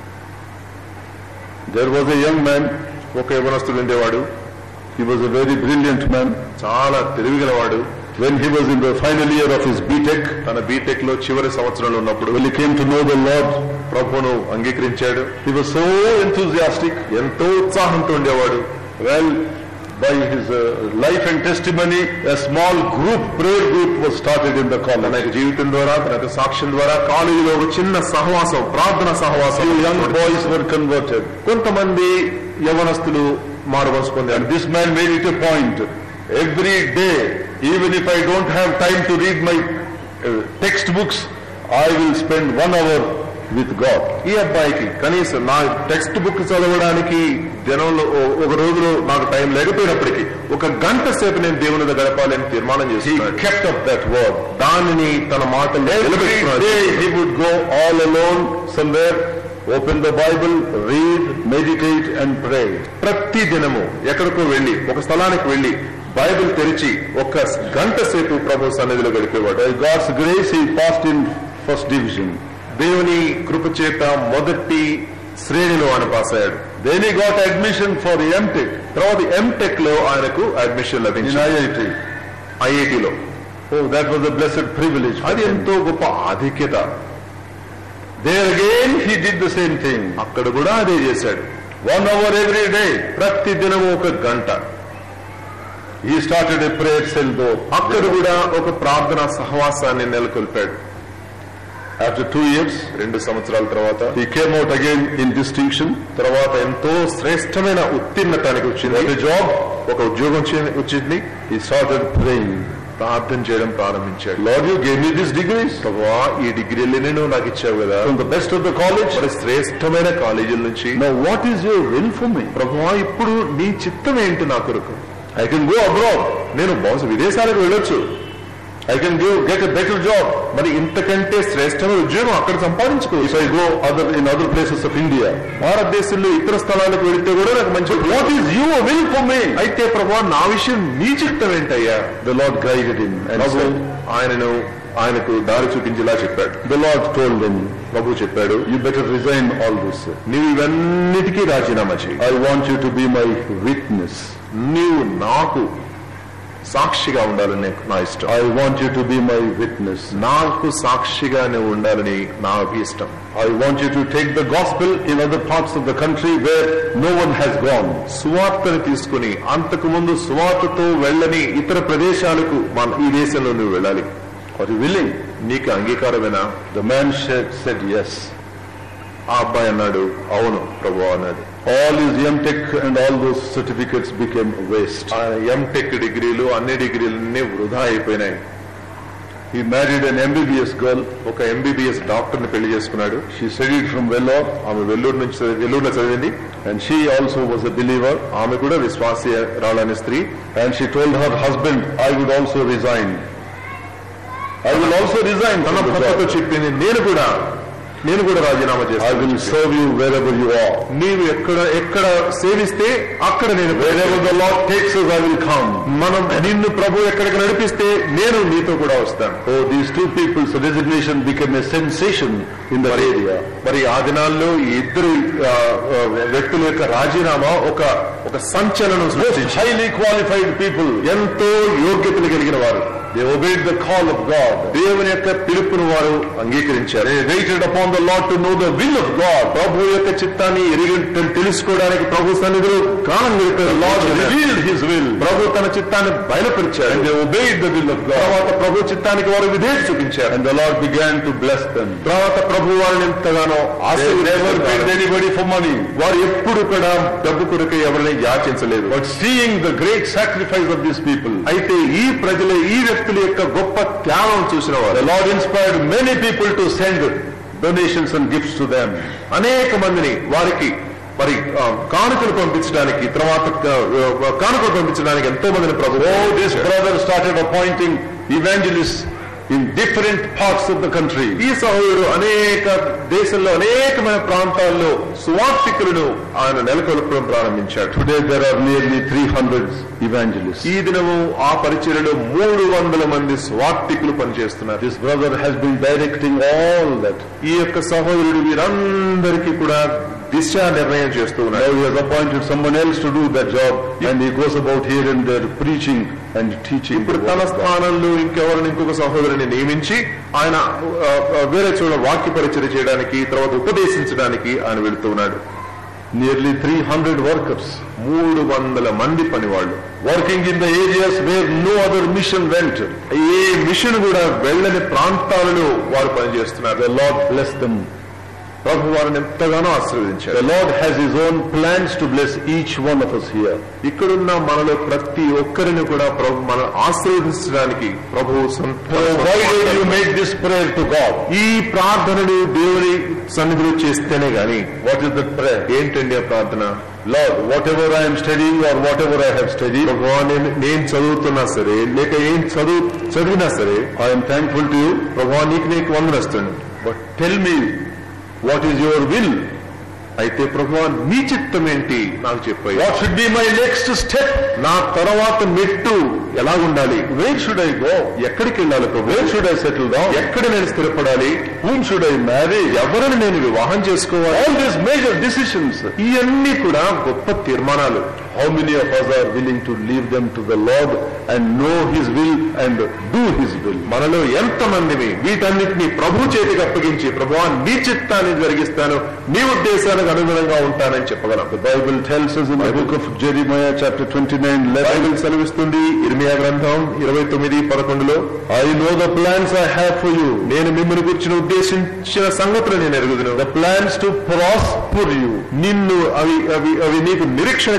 There was a young man, ఒక యవనస్తుడు ఉండేవాడు. he was a very brilliant man. చాలా తెలివిగలవాడు. When he was in the final year of his B.Tech, తన B.Tech లో చివరి సంవత్సరంలో ఉన్నప్పుడు, when he came to know the Lord, ప్రభువును అంగీకరించాడు. he was so enthusiastic, ఎంతో ఉత్సాహంతో ఉండేవాడు. well, by his life and testimony, a small prayer group was started in the college. తన జీవితం ద్వారా, తన సాక్ష్యం ద్వారా కాలేజీలో ఒక చిన్న సహవాసం, ప్రార్థన సహవాసం. Few young boys were converted. కొంతమంది యవనస్తులు మారుమనసు పొందారు. This man made it a point, every day, even if I don't have time to read my textbooks, I will spend 1 hour with God. ఈ అబ్బాయికి కనీసం నా టెక్స్ట్ బుక్ చదవడానికి దినంలో ఒక రోజులో నాకు టైం లేకపోయినప్పటికీ 1 గంట సేపు నేను దేవుని దగ్గర గడపాలని తీర్మానం చేస్తున్నాడు. He kept up that word. దానిని తన మాటల్లో నిలబెట్టుకున్నాడు. Every day he would go all alone somewhere, open the Bible, read, meditate and pray. ప్రతి దినము ఎక్కడికో వెళ్లి, ఒక స్థలానికి వెళ్లి బైబిల్ తెరిచి 1 గంట సేపు ప్రభు సన్నిధిలో గడిపేవాడు. By God's grace he passed in first division. దేవుని కృప చేత మొదటి శ్రేణిలో ఆయన పాస్ అయ్యాడు. Then he got admission for M.Tech. తర్వాత M.Tech లో ఆయనకు అడ్మిషన్ లభించింది. ఐఐటిలో. Oh, that was a blessed privilege. అది ఎంతో గొప్ప ఆధిక్యత. There again he did the same thing. అక్కడ కూడా అదే చేశాడు. 1 hour every day. ప్రతి దినము 1 గంట. He started a prayer cell though. అక్కడ కూడా ఒక ప్రార్థన సహవాసాన్ని నెలకొల్పాడు. After 2 years, 2 సంవత్సరాల తర్వాత he came out again in distinction. తర్వాత ఎంతో శ్రేష్టమైన ఉత్తీర్ణతానికి వచ్చింది. A job, ఒక ఉద్యోగం వచ్చింది. he started praying. ప్రార్థన చేయడం ప్రారంభించాడు. Lord, you gave me these degrees. ప్రభువా ఈ డిగ్రీలనే నువ్వు నాకు ఇచ్చావు కదా, From the best of the college. మరి శ్రేష్టమైన కాలేజీల నుంచి. Now what is your will for me? ప్రభువా ఇప్పుడు నీ చిత్తం ఏంటి నా కొరకు? I can go abroad. నేను బహుశా విదేశాలకు వెళ్ళొచ్చు. I can get a better job. మరి ఇంతకంటే శ్రేష్టమైన ఉద్యోగం అక్కడ సంపాదించుకోవచ్చు. If I go in other places of India. భారతదేశంలో ఇతర స్థలాలకు వెళితే కూడా నాకు మంచి. What is your will for me? అయితే ప్రభువా నా విషయం నీ చిత్తం ఏంటయ్యా? The Lord guided him and said, ఆయనకు దారి చూపించేలా చెప్పాడు. The Lord told him, ప్రభు చెప్పాడు, you better resign all this. నీవు ఇవన్నిటికీ రాజీనామా చేయి. I want you to be my witness. నీవు నాకు సాక్షిగా ఉండాలని నా ఇష్టం. I want you to be my witness. నాకు సాక్షిగా నువ్వు ఉండాలని నా అభిష్టం. I want you to take the gospel in other parts of the country where no one has gone. సువార్తను తీసుకుని అంతకు ముందు సువార్తతో వెళ్ళని ఇతర ప్రదేశాలకు ఈ దేశంలో నువ్వు వెళ్ళాలి. Are you willing? నీకు అంగీకారమేనా? The man said yes. ఆ అబ్బాయి అన్నాడు, అవును ప్రభువా అన్నాడు. All his M.Tech and all those certificates became waste. M.Tech డిగ్రీలు అన్ని డిగ్రీలన్నీ వృధా అయిపోయినాయి. He married an MBBS girl. ఒక MBBS డాక్టర్ ని పెళ్లి చేసుకున్నాడు. She studied from Vellore. ఆమె వెల్లూరులో చదివింది. And she also was a believer. ఆమె కూడా విశ్వాసరాలైన స్త్రీ. And she told her husband, I would also resign. I will also resign. తన భర్తతో చెప్పింది, నేను కూడా రాజీనామా చేస్తాను. I will serve you wherever you are. నీవు ఎక్కడ సేవిస్తే అక్కడ నేను. Wherever the Lord takes us, I will come. నిన్ను ప్రభు ఎక్కడికి నడిపిస్తే నేను నీతో కూడా వస్తాను. Oh, these two people's resignation became a sensation in the area. మరి ఆ దినాల్లో ఈ ఇద్దరు వ్యక్తుల యొక్క రాజీనామా ఒక సంచలనం సృష్టించింది. Highly qualified people, ఎంతో యోగ్యతలు కలిగిన వారు. They obeyed the call of God. దేవుని యొక్క పిలుపును వారు అంగీకరించారు. They waited upon the Lord to know the will of God. ప్రభు యొక్క చిత్తాన్ని తెలుసుకోవడానికి ప్రభు సన్నిధిలో కాలం గడిపారు. Lord revealed His will. ప్రభు తన చిత్తాన్ని బయలుపరిచారు. And they obeyed the will of God. తర్వాత ప్రభు చిత్తానికి వారు విధేయత చూపించారు. And the Lord began to bless them. తర్వాత ప్రభు వారిని ఎంతగానో never begged anybody for money. వారు ఎప్పుడు కూడా డబ్బు కొరకు ఎవరిని యాచించలేదు. But seeing the great sacrifice of these people, అయితే ఈ ప్రజలు ఈ వ్యక్తుల యొక్క గొప్ప త్యాగం చూసిన వారు, the Lord inspired many people to send donations and gifts to them. అనేక మందిని వారికి మరి కానుకలు పంపించడానికి, తర్వాత కానుకలు పంపించడానికి ఎంతో మందిని ప్రభు. This brother started appointing evangelists in different parts of the country. ఈ సహోదరుడు అనేక దేశంలో అనేకమైన ప్రాంతాల్లో సువార్తికులను ఆయన నెలకొల్పడం ప్రారంభించాడు. Today there are nearly 300 evangelists. ఈ దినము ఆ పరిచర్యలో 300 మంది సువార్తికులు పనిచేస్తున్నారు. This brother has been directing all that. ఈ యొక్క సహోదరుడు వీరందరికీ కూడా దిశా నిర్ణయం చేస్తూ ఉన్నాడు. Now he has appointed someone else to do that job, and he goes about here and there preaching and teaching. ఇప్పుడు తన స్థానంలో ఇంకొక సహోదరుని నియమించి ఆయన వేరే చోట వాక్య పరిచర్య చేయడానికి, తర్వాత ఉపదేశించడానికి ఆయన వెళుతూ ఉన్నాడు. Nearly 300 workers, 300 మంది పనివాళ్ళు, working in the areas where no other mission went. ఏ మిషన్ కూడా వెళ్ళని ప్రాంతాలలో వారు పనిచేస్తున్నారు. The Lord bless them. ప్రభు వారిని ఎంతగానో ఆశీర్వదించారు. The Lord has His own plans to bless each one of us here. ఇక్కడున్న మనలో ప్రతి ఒక్కరిని కూడా ప్రభు మనం ఆశీర్వదించడానికి ప్రభువు Why did you make this prayer to God? ఈ ప్రార్థనను దేవుని సన్నిధిలో చేస్తేనే గాని. What is that prayer? ఏంటండి ఆ ప్రార్థన? Lord, whatever I am studying or whatever I have studied, నేను చదువుతున్నా సరే లేక ఏం చదివినా సరే, I am thankful to you. ప్రభువా నీకు వందనస్తున్నాను. But tell me, what is your will? అయితే ప్రభువా నీ చిత్తం ఏంటి నాకు చెప్పాయి. What should be my next step? నా తర్వాత మెట్టు ఎలాగుండాలి? Where should I go? ఎక్కడికి వెళ్ళాలి ప్రభు? Where should I settle down? ఎక్కడ నేను స్థిరపడాలి? Whom should I marry? ఎవరిని నేను వివాహం చేసుకోవాలి? All these major decisions. ఇవన్నీ కూడా గొప్ప తీర్మానాలు. How many of us are willing to leave them to the Lord and know His will and do His will? మనలో ఎంతమందిని వీటన్నిటిని ప్రభు చేతికి అప్పగించి, ప్రభువా నీ చిత్తాన్ని జరిగిస్తాను, నీ ఉద్దేశాలకు అనుగుణంగా ఉంటానని చెప్పగలం. The Bible tells us in the book of Jeremiah chapter 29:11, Bible సెలవిస్తుంది ఇర్మియా గ్రంథం 29:11, I know the plans I have for you. నేను మిమ్మల్ని గురించి ఉద్దేశించిన సంగతులు నేను ఎరుగుదును. The plans to prosper you. నిన్ను అవి నీకు నిరీక్షణ కలుగునట్లు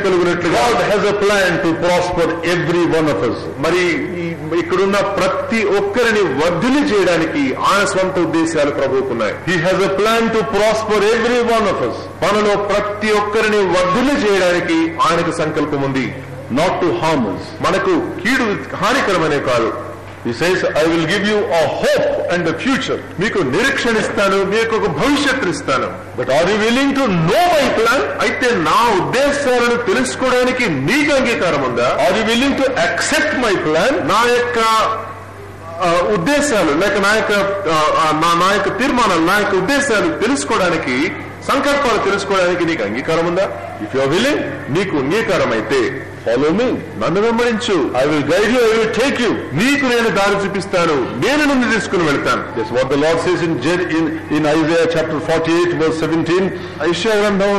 God has a plan to prosper every one of us. మరి ఇక్కడున్న ప్రతి ఒక్కరిని వర్ధిల్లి చేయడానికి ఆయన స్వంత ఉద్దేశాలు ప్రభువుకున్నాయి. He has a plan to prosper every one of us. మనలో ప్రతి ఒక్కరిని వర్ధిల్లి చేయడానికి ఆయనకు సంకల్పం ఉంది. Not to harm us. మనకు కీడు హానికరమనే కాదు. He says, I will give you a hope and a future. మీకు నిరీక్షణ ఇస్తాను, మీకు ఒక భవిష్యత్తు ఇస్తాను. But are you willing to know my plan? అయితే నా ఉద్దేశాలను తెలుసుకోవడానికి నీకు అంగీకారం ఉందా? Are you willing to accept my plan? నా యొక్క ఉద్దేశాలు లేక నా యొక్క తీర్మానాలు, నా యొక్క ఉద్దేశాలు తెలుసుకోవడానికి, సంకల్పాలు తెలుసుకోవడానికి నీకు అంగీకారం ఉందా? If you are willing, నీకు అంగీకారం అయితే follow me. నన్ను వెంబడించు. I will guide you, I will take you. నీకు నేను దారి చూపిస్తాను, నేను నిన్ను తీసుకుని వెళ్తాను. That's what the Lord says in Isaiah chapter 48 verse 17. యెషయా గ్రంథం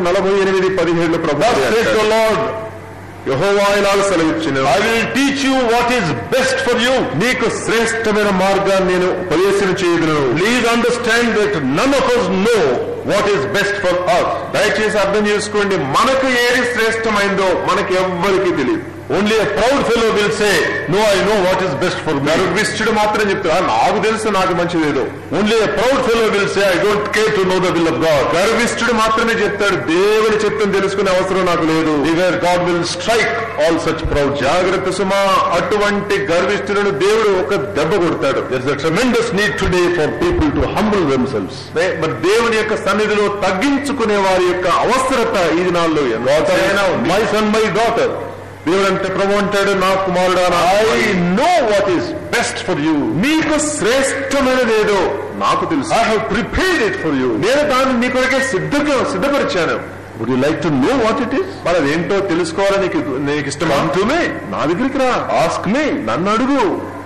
48:17 ప్రభువు says the Lord, యెహోవా ఇలాగ సెలవిచ్చును, I will teach you what is best for you. నీకు శ్రేష్టమైన మార్గాన్ని నేను ఉపదేశం చేయుదును. Please understand that none of us know what is best for us. దయచేసి అర్థం చేసుకోండి, మనకు ఏది శ్రేష్టమైందో మనకి ఎవ్వరికీ తెలియదు. Only a proud fellow will say, no, I know what is best for me. గర్విష్ఠుడు మాత్రం చెప్తాడు, నాకు తెలుసు నాకు మంచిదేదో. Only a proud fellow will say, I don't care to know the will of God. గర్విష్ఠుడు మాత్రమే చెప్తాడు, దేవుని చిత్తం తెలుసుకునే అవసరం నాకు లేదు. Beware, God will strike all such proud. జాగ్రత్త సుమా, అటువంటి గర్విష్ఠులను దేవుడు ఒక దెబ్బ కొడతాడు. There's a tremendous need today for people to humble themselves. మరి దేవుని యొక్క సన్నిధిలో తగ్గించుకునే వారి యొక్క అవసరత ఈ దినాల్లో ఎంతైనా ఉంది. My son, my daughter, దేవుడంటే ప్రభు అంటాడు, నా కుమారుడా, I know what is best for you. నీకు శ్రేష్టమైనదేదో నాకు తెలుసు. I have prepared it for you. నేను దాన్ని నీ కొరకే సిద్ధపరిచాను. Would you like to know what it is? మరి అదేంటో తెలుసుకోవాలని నీకు ఇష్టమా? Come to me. నా దగ్గరికి రా, Ask me. నన్ను అడుగు,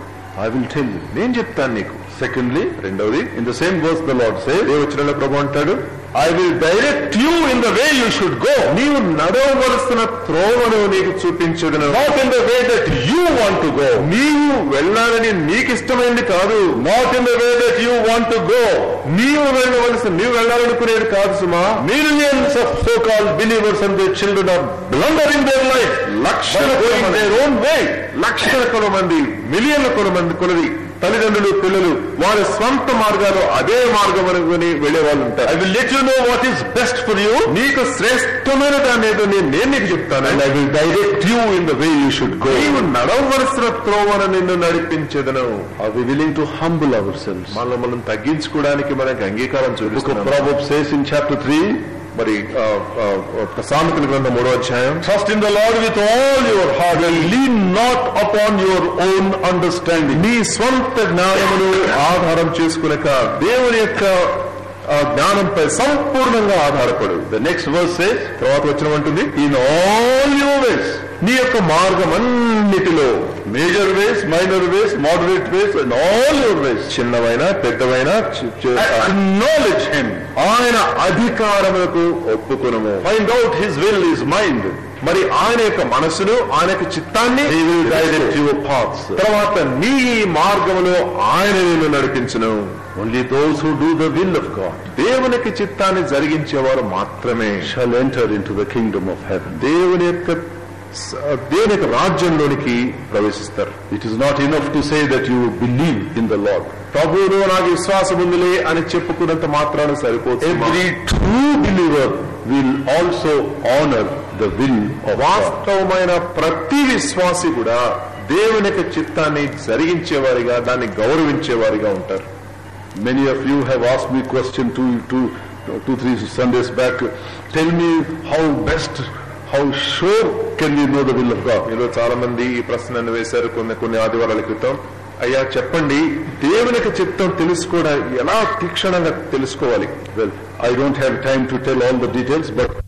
I will tell you. నేను చెప్తాను నీకు. Secondly, రెండవది, in the same verse the Lord says, దేవచనంలో ప్రభు అంటాడు, I will direct you in the way you should go. నీవు నడవవలసిన త్రోవను నీకు చూపించదును. Not in the way that you want to go. నీవు వెళ్ళాలని నీకు ఇష్టమైంది కాదు. Not in the way that you want to go. నీవు వెళ్ళాలనుకునేది కాదు సుమా. Millions of so-called believers and their children are blundering their life. లక్షల their own way. లక్షల కొలమంది, మిలియన్ల కొలది తల్లిదండ్రులు, పిల్లలు వారి స్వంత మార్గాలు అదే మార్గం అనుకుని వెళ్లే వాళ్ళు ఉంటారు. I will let you know what is best for you. నీకు శ్రేష్టమైన దాన్ని ఏదో నేను నీకు చెప్తాను. And I will direct you in the way you should go. నీవు నడవలసిన త్రోవను నిన్ను నడిపించెదను. Are we willing to humble ourselves? మనం తగ్గించుకోవడానికి మనకు అంగీకారం Book of చూపిస్తున్నాం. Proverbs says in chapter 3, మరి సామెతల గ్రంథం 3వ అధ్యాయం, trust in the Lord with all your heart and lean not upon your own understanding. నీ స్వంత జ్ఞానమును ఆధారం చేసుకునక దేవుని యొక్క జ్ఞానంపై సంపూర్ణంగా ఆధారపడు. The next verse says, తర్వాత వచనం అంటుంది, in all your ways, నీ యొక్క మార్గం అన్నిటిలో, major ways, minor ways, moderate ways, and all your ways, చిన్నవైన పెద్దవైన acknowledge him. ఆయన అధికారములకు ఒప్పుకొనుము. Find out his will, his mind. మరి ఆయన యొక్క మనసును, ఆయన యొక్క చిత్తాన్ని He will direct your paths. తర్వాత నీ మార్గములో ఆయన నిన్ను నడిపించును. Only those who do the will of God దేవునికి చిత్తాన్ని జరిగించేవారు మాత్రమే shall enter into the kingdom of heaven. దేవుని యొక్క రాజ్యంలోనికి ప్రవేశిస్తారు. It is not enough to say that you believe in the Lord. ప్రభువులో నాకు విశ్వాసం ఉందిలే అని చెప్పుకున్నంత మాత్రాన సరిపోతుంది. Every true believer will also honor the will of God. వాస్తవమైన ప్రతి విశ్వాసి కూడా దేవుని యొక్క చిత్తాన్ని జరిగించేవారిగా, దాన్ని గౌరవించేవారిగా ఉంటారు. Many of you have asked me question 2-3 Sundays back. Tell me how sure can we know the will of God? మీలో చాలా మంది ఈ ప్రశ్నను వేశారు కొన్ని ఆదివారాల క్రితం. అయ్యా చెప్పండి, దేవుని యొక్క చిత్తం తెలుసుకోవడం ఎలా తీక్షణంగా తెలుసుకోవాలి? Well, I don't have time to tell all the details, but